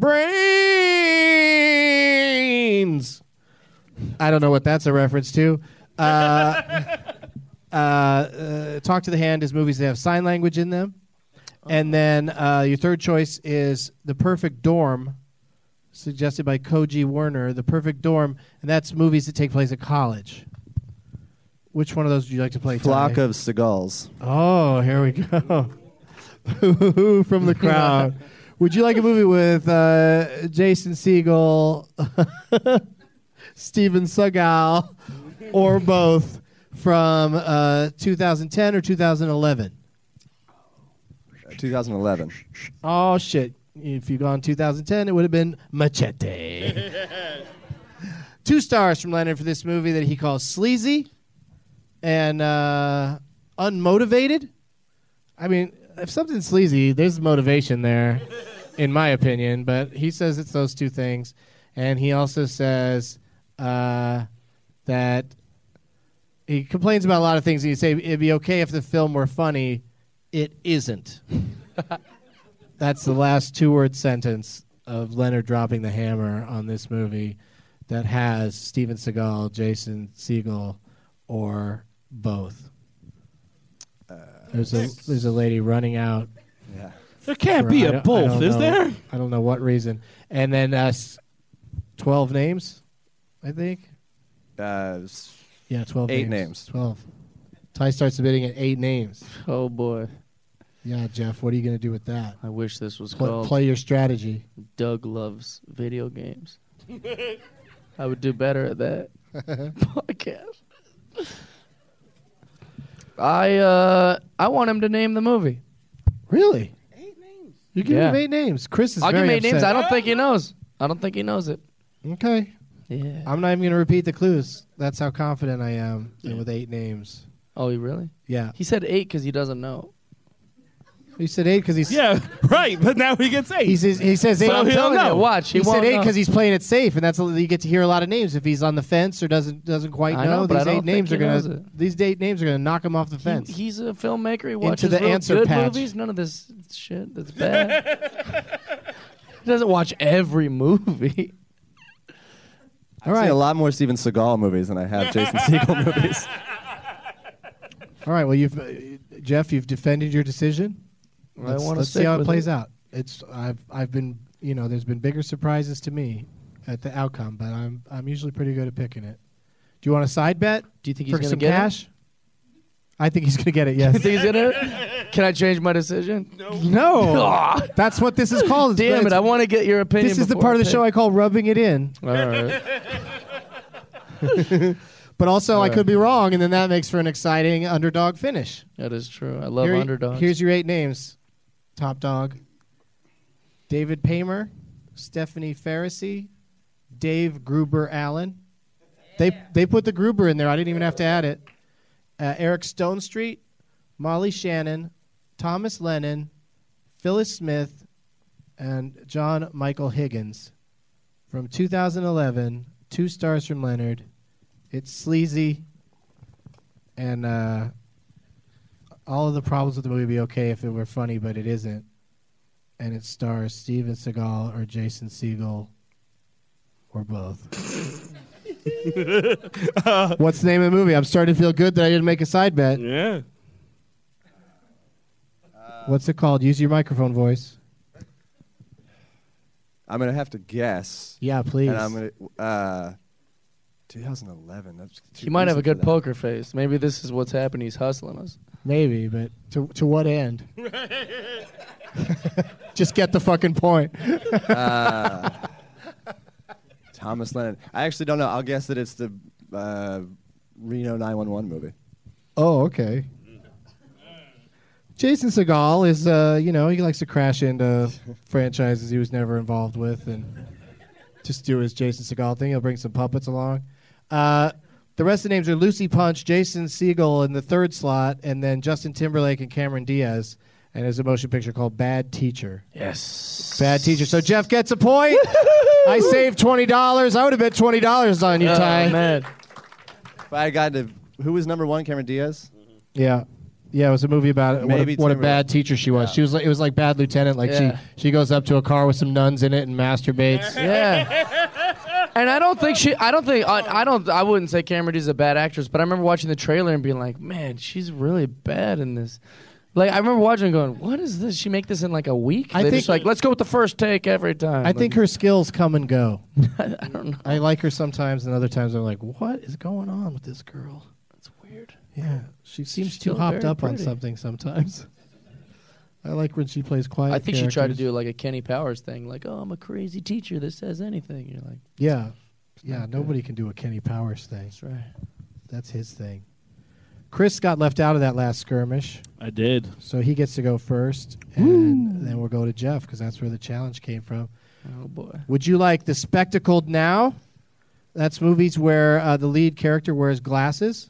Brains. I don't know what that's a reference to. Uh, uh, uh, Talk to the Hand is movies that have sign language in them. And then uh, your third choice is The Perfect Dorm, suggested by Koji Werner. The Perfect Dorm, and that's movies that take place at college. Which one of those would you like to play, Flock Ty? of Seagulls. Oh, here we go. From the crowd. Would you like a movie with uh, Jason Segel, Steven Seagal, or both from uh, two thousand ten or two thousand eleven? twenty eleven. Oh, shit. If you'd gone two thousand ten, it would have been Machete. Two stars from Leonard for this movie that he calls sleazy and uh, unmotivated. I mean, if something's sleazy, there's motivation there, in my opinion. But he says it's those two things. And he also says uh, that he complains about a lot of things. And you say it'd be okay if the film were funny. It isn't. That's the last two-word sentence of Leonard dropping the hammer on this movie that has Steven Seagal, Jason Segel, or both. Uh, there's a there's a lady running out. Yeah. There can't for- be I a don't- I both, don't is know- there? I don't know what reason. And then uh, s- twelve names, I think. Uh, s- Yeah, twelve Eight names. names. twelve. Ty starts submitting at eight names. Oh, boy. Yeah, Jeff, what are you going to do with that? I wish this was Pl- called play your strategy. Doug Loves Video Games. I would do better at that podcast. I uh I want him to name the movie. Really? Eight names. You give Yeah. him eight names. Chris is I'll give very him eight names. upset. I don't think he knows. I don't think he knows it. Okay. Yeah. I'm not even going to repeat the clues. That's how confident I am with eight names. Oh, he really? Yeah. He said eight because he doesn't know. He said eight because he's... Yeah, right. But now he gets eight. He says, he says eight. But I'm he'll telling know. you, watch. He, He, won't said eight know. because he's playing it safe, and that's a, you get to hear a lot of names. If he's on the fence or doesn't doesn't quite I know, know, but I these don't eight think names he are gonna knows it. these eight names are gonna knock him off the He- fence. he's a filmmaker. He watches the real answer good patch. movies. None of this shit that's bad. He doesn't watch every movie. I've All seen right. a lot more Steven Seagal movies than I have Jason Segel movies. All right. Well, you've uh, Jeff, you've defended your decision. I Let's, wanna let's see stick how it with plays it. out. It's I've I've been you know there's been bigger surprises to me at the outcome, but I'm I'm usually pretty good at picking it. Do you want a side bet? Do you think for he's gonna some get it? cash? I think he's gonna get it. Yes. You think he's gonna? Can I change my decision? No. Aw. That's what this is called. Damn It's- it! I want to get your opinion. This is the before part I of the show I pick. call rubbing it in. All right. But also, I Uh. could be wrong, and then that makes for an exciting underdog finish. That is true. I love Here- underdogs. Here's your eight names. Top dog. David Paymer, Stephanie Pharisee, Dave Gruber Allen. They they put the Gruber in there. I didn't even have to add it. Uh, Eric Stonestreet, Molly Shannon, Thomas Lennon, Phyllis Smith, and John Michael Higgins. From two thousand eleven, two stars from Leonard. It's sleazy, and uh, all of the problems with the movie would be okay if it were funny, but it isn't. And it stars Steven Seagal or Jason Segel, or both. What's the name of the movie? I'm starting to feel good that I didn't make a side bet. Yeah. What's it called? Use your microphone voice. I'm gonna have to guess. Yeah, please. And I'm gonna uh, twenty eleven. That's He might have a recent for good that. poker face. Maybe this is what's happening. He's hustling us. Maybe, but to to what end? Just get the fucking point. Uh, Thomas Lennon. I actually don't know. I'll guess that it's the uh, Reno nine one one movie. Oh, okay. Jason Seagal is, uh, you know, he likes to crash into franchises he was never involved with and just do his Jason Seagal thing. He'll bring some puppets along. Uh, the rest of the names are Lucy Punch, Jason Segel in the third slot, and then Justin Timberlake and Cameron Diaz. And there's a motion picture called Bad Teacher. Yes. Bad Teacher. So Jeff gets a point. I saved twenty dollars. I would have bet twenty dollars on you, Oh, Ty. man. If I got to, who was number one? Cameron Diaz. Yeah. Yeah, it was a movie about what a, Maybe what a Timberlake. bad teacher she was. Yeah. She was like, it was like Bad Lieutenant. Like Yeah. she she goes up to a car with some nuns in it and masturbates. Yeah. And I don't think she. I don't think. I, I don't. I wouldn't say Cameron Diaz is a bad actress, but I remember watching the trailer and being like, "Man, she's really bad in this." Like I remember watching and going, "What is this? She make this in like a week?" I They're think- just like, "Let's go with the first take every time." I think her skills come and go. I don't know. I like her sometimes, and other times I'm like, what is going on with this girl? That's weird. Yeah, she seems She's too still hopped very up on pretty. something sometimes. I like when she plays quiet. I think she tried to characters. do like a Kenny Powers thing, like, "Oh, I'm a crazy teacher that says anything." You're like, Yeah, yeah. not Nobody can do a Kenny Powers thing. "That's right." That's his thing. Chris got left out of that last skirmish, I did. so he gets to go first, and then we'll go to Jeff because that's where the challenge came from. Oh boy. Would you like The Spectacled Now? That's movies where uh, the lead character wears glasses.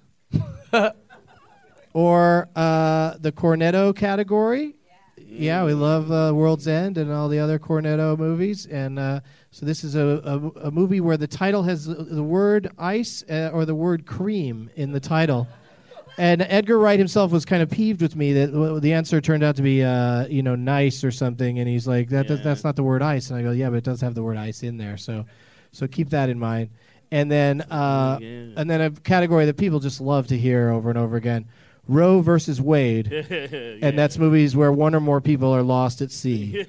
Or uh, the Cornetto category. Yeah, we love uh, World's End and all the other Cornetto movies. And uh, so this is a, a, a movie where the title has the, the word ice uh, or the word cream in the title. And Edgar Wright himself was kind of peeved with me that w- the answer turned out to be, uh, you know, nice or something. And he's like, that does, that's not the word ice. And I go, yeah, but it does have the word ice in there. So, so keep that in mind. And then, uh, Yeah. and then a category that people just love to hear over and over again: Roe versus Wade. And that's movies where one or more people are lost at sea.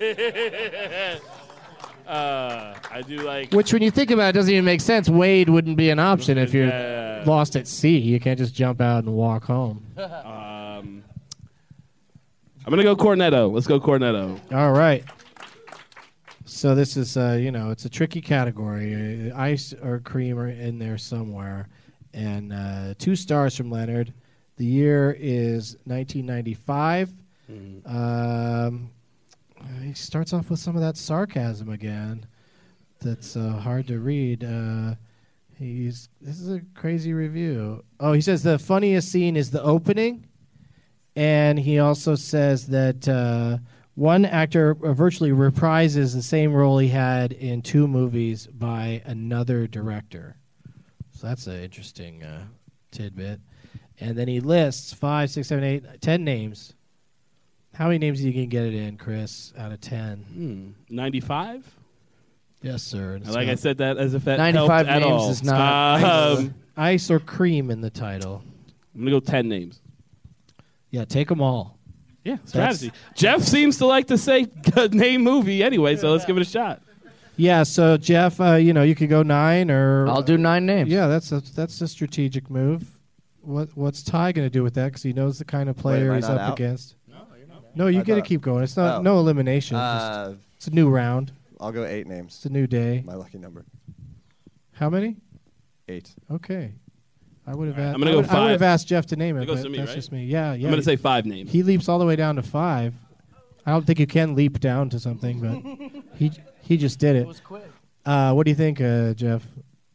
uh, I do like. Which, when you think about it, doesn't even make sense. Wade wouldn't be an option if you're Yeah. lost at sea. You can't just jump out and walk home. Um, I'm gonna go Cornetto. Let's go Cornetto. All right. So this is, uh, you know, it's a tricky category. Uh, ice or cream are in there somewhere. And uh, two stars from Leonard. The year is nineteen ninety-five. Um, he starts off with some of that sarcasm again. That's uh, hard to read. Uh, he's this is a crazy review. Oh, he says the funniest scene is the opening, and he also says that uh, one actor virtually reprises the same role he had in two movies by another director. So that's an interesting uh, tidbit. And then he lists five, six, seven, eight, ten names. How many names do you can get it in, Chris, out of ten? Hmm. ninety-five? Yes, sir. Like I said that as if that ninety-five helped at names all. is not- Um, Ice or cream in the title. I'm gonna go ten names. Yeah, take them all. Yeah, strategy. Jeff seems to like to say name movie anyway, so let's give it a shot. Yeah, so Jeff, uh, you know, you could go nine or I'll do nine names. Yeah, that's a, that's a strategic move. What what's Ty going to do with that? Because he knows the kind of player am I he's not up out? against. No, you're not. No, you I get to thought- keep going. It's not Oh. no elimination. Uh, Just, it's a new round. I'll go eight names. It's a new day. My lucky number. How many? Eight. Okay. I would have. All right, asked, I'm gonna I go would, I would have five. asked Jeff to name it. That goes But to me, that's right? just me. Yeah, yeah. I'm gonna say five names. He leaps all the way down to five. I don't think you can leap down to something, but he he just did it. It was quick. Uh, what do you think, uh, Jeff?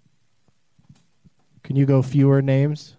Can you go fewer names?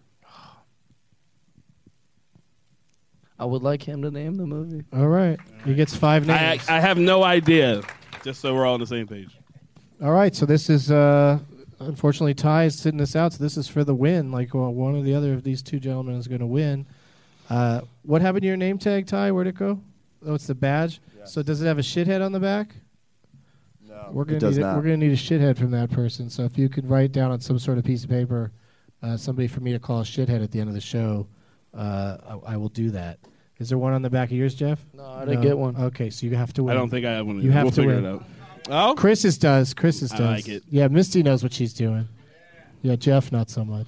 I would like him to name the movie. All right. He gets five I, names. I have no idea. Just so we're all on the same page. All right. So this is, uh, unfortunately, Ty is sitting this out. So this is for the win. Like, well, one or the other of these two gentlemen is going to win. Uh, what happened to your name tag, Ty? Where'd it go? Oh, it's the badge. So does it have a shithead on the back? No, We're gonna it does need a, not. we're gonna need a shithead from that person. So if you could write down on some sort of piece of paper, uh, somebody for me to call a shithead at the end of the show, uh, I, I will do that. Is there one on the back of yours, Jeff? No, I didn't get one. Okay, so you have to win. I don't think I have one. You have we'll to figure win. it out. Oh, Chris's does. Chris's I does. like it. Yeah, Misty knows what she's doing. Yeah, Jeff not so much.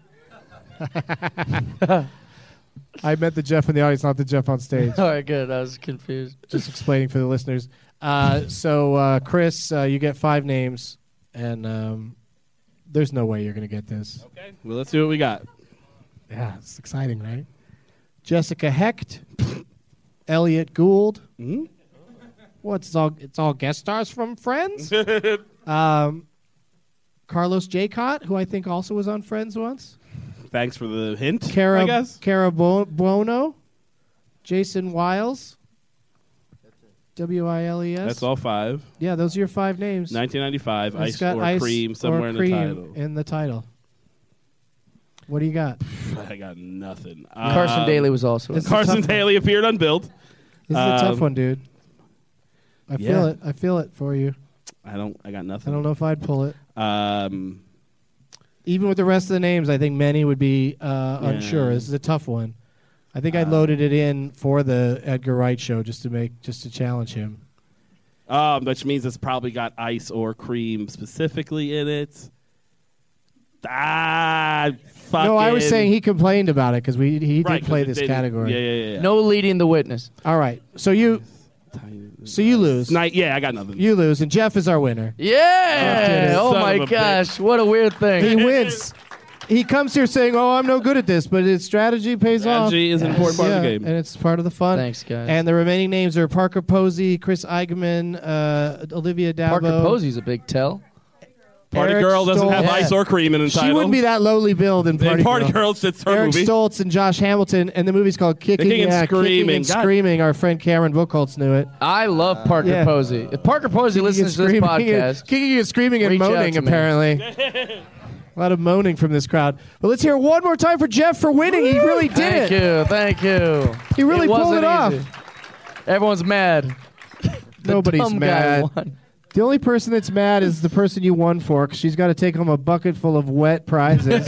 I meant the Jeff in the audience, not the Jeff on stage. All right, good. I was confused. Just explaining for the listeners. Uh, so, uh, Chris, uh, you get five names, and um, there's no way you're going to get this. okay. Well, let's see what we got. Yeah, it's exciting, right? Jessica Hecht, Elliot Gould. Hmm? What's all? It's all guest stars from Friends. um, Carlos Jacott, who I think also was on Friends once. Thanks for the hint, Cara, I guess. Cara Bo- Buono. Jason Wiles. W I L E S. That's all five. Yeah, those are your five names. nineteen ninety-five, It's Ice got or Ice Cream somewhere or in Cream the title. in the title. What do you got? I got nothing. Carson Um, Daly was also. It's a Carson tough one. Daly appeared on Build. This is a tough Um, one, dude. I yeah. feel it. I feel it for you. I don't. I got I nothing. don't know if I'd pull it. Um, Even with the rest of the names, I think many would be uh, Yeah. unsure. This is a tough one. I think I Uh, loaded it in for the Edgar Wright show just to make just to challenge him. um, which means it's probably got Ice or Cream specifically in it. Ah, fucking. No, I was saying he complained about it because we he Right, did play 'cause it this didn't- category. Yeah, yeah, yeah. No leading the witness. All right, so you so you lose. Night. Yeah, I got nothing. You lose, and Jeff is our winner. Yeah! Oh Son my of a gosh, what a weird thing. He wins. He comes here saying, "Oh, I'm no good at this," but his strategy pays off. Strategy is an important part of the Yeah, game. and it's part of the fun. Thanks, guys. And the remaining names are Parker Posey, Chris Eigenman, uh, Olivia Dabo. Parker Posey's a big tell. Party Eric Girl doesn't have Stoltz. Ice or Cream in the She title. wouldn't be that lowly billed in And Party, Party Girl. Girl, it's her Eric movie. Stoltz and Josh Hamilton, and the movie's called Kicking, Kicking and yeah, Kicking Screaming. and God. Screaming. Our friend Cameron Buchholz knew it. I love Parker yeah. Posey. If Parker Posey Kicking listens to and this screaming and- podcast, Kicking and screaming and reach out moaning, to me. apparently. A lot of moaning from this crowd. But let's hear it one more time for Jeff for winning. He really did thank it. you, thank you. He really it pulled wasn't it off. easy. Everyone's mad. The Nobody's dumb guy mad. won. The only person that's mad is the person you won for, because she's got to take home a bucket full of wet prizes.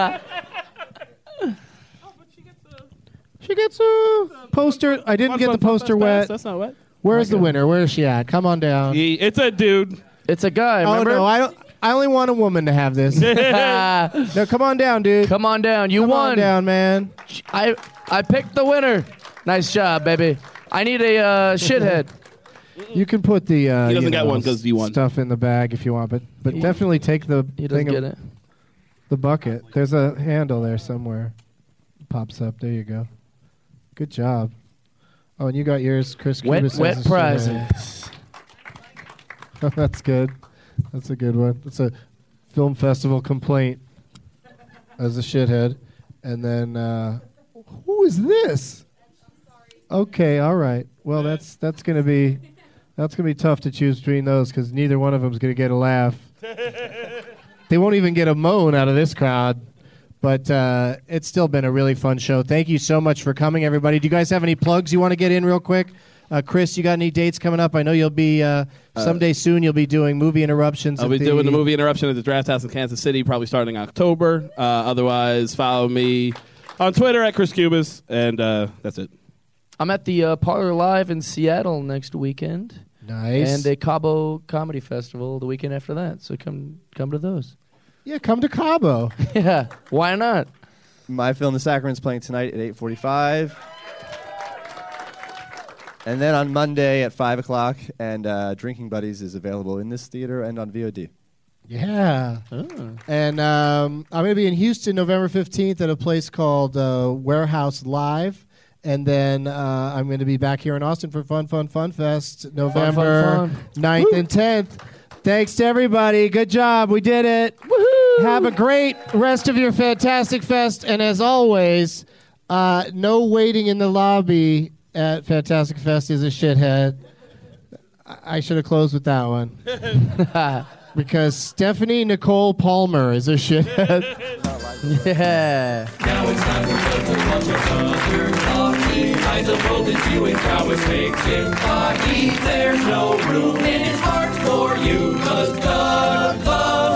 She gets a poster. I didn't Fun, get fun, the fun, poster fast, wet. fast. That's not wet. Where's the winner? Where is she at? Come on down. He, it's a dude. It's a guy. Oh Remember? no, I don't. I only want a woman to have this. No, come on down, dude. Come on down. You Come won. on down, man. I I picked the winner. Nice job, baby. I need a uh, shithead. You can put the uh, He doesn't you get know, one 'cause you won. stuff in the bag if you want, but but He- definitely take the He doesn't thing get of- it. the bucket. There's a handle there somewhere. Pops up. There you go. Good job. Oh, and you got yours, Chris. Wet, Cubas wet has a prizes. shithead. That's good. That's a good one. That's a film festival complaint as a shithead. And then, uh, who is this? Okay, all right. Well, that's that's gonna be that's gonna be tough to choose between those because neither one of them's gonna get a laugh. They won't even get a moan out of this crowd. But uh, it's still been a really fun show. Thank you so much for coming, everybody. Do you guys have any plugs you want to get in real quick? Uh, Chris, you got any dates coming up? I know you'll be uh, someday soon. You'll be doing movie interruptions. I'll at be doing the movie interruption at the Draft House in Kansas City, probably starting October. Uh, otherwise, follow me on Twitter at Chris Cubas, and uh, that's it. I'm at the uh, Parlor Live in Seattle next weekend. Nice. And a Cabo Comedy Festival the weekend after that. So come come to those. Yeah, come to Cabo. Yeah, why not? My Film The Sacrament's playing tonight at eight forty-five. And then on Monday at five o'clock, and uh, Drinking Buddies is available in this theater and on V O D. Yeah. Oh. And um, I'm going to be in Houston November fifteenth at a place called uh, Warehouse Live. And then uh, I'm going to be back here in Austin for Fun, Fun, Fun Fest November fun, fun. ninth and tenth. Thanks to everybody. Good job. We did it. Woohoo! Have a great rest of your Fantastic Fest. And as always, uh, no waiting in the lobby at Fantastic Fest is a shithead. I, I should have closed with that one. Because Stephanie Nicole Palmer is a shithead. Yeah. Now it's time for Doug to watch another talkie. Eyes of both his viewing prowess makes him cocky. There's no room in his heart for you, 'cause Doug loves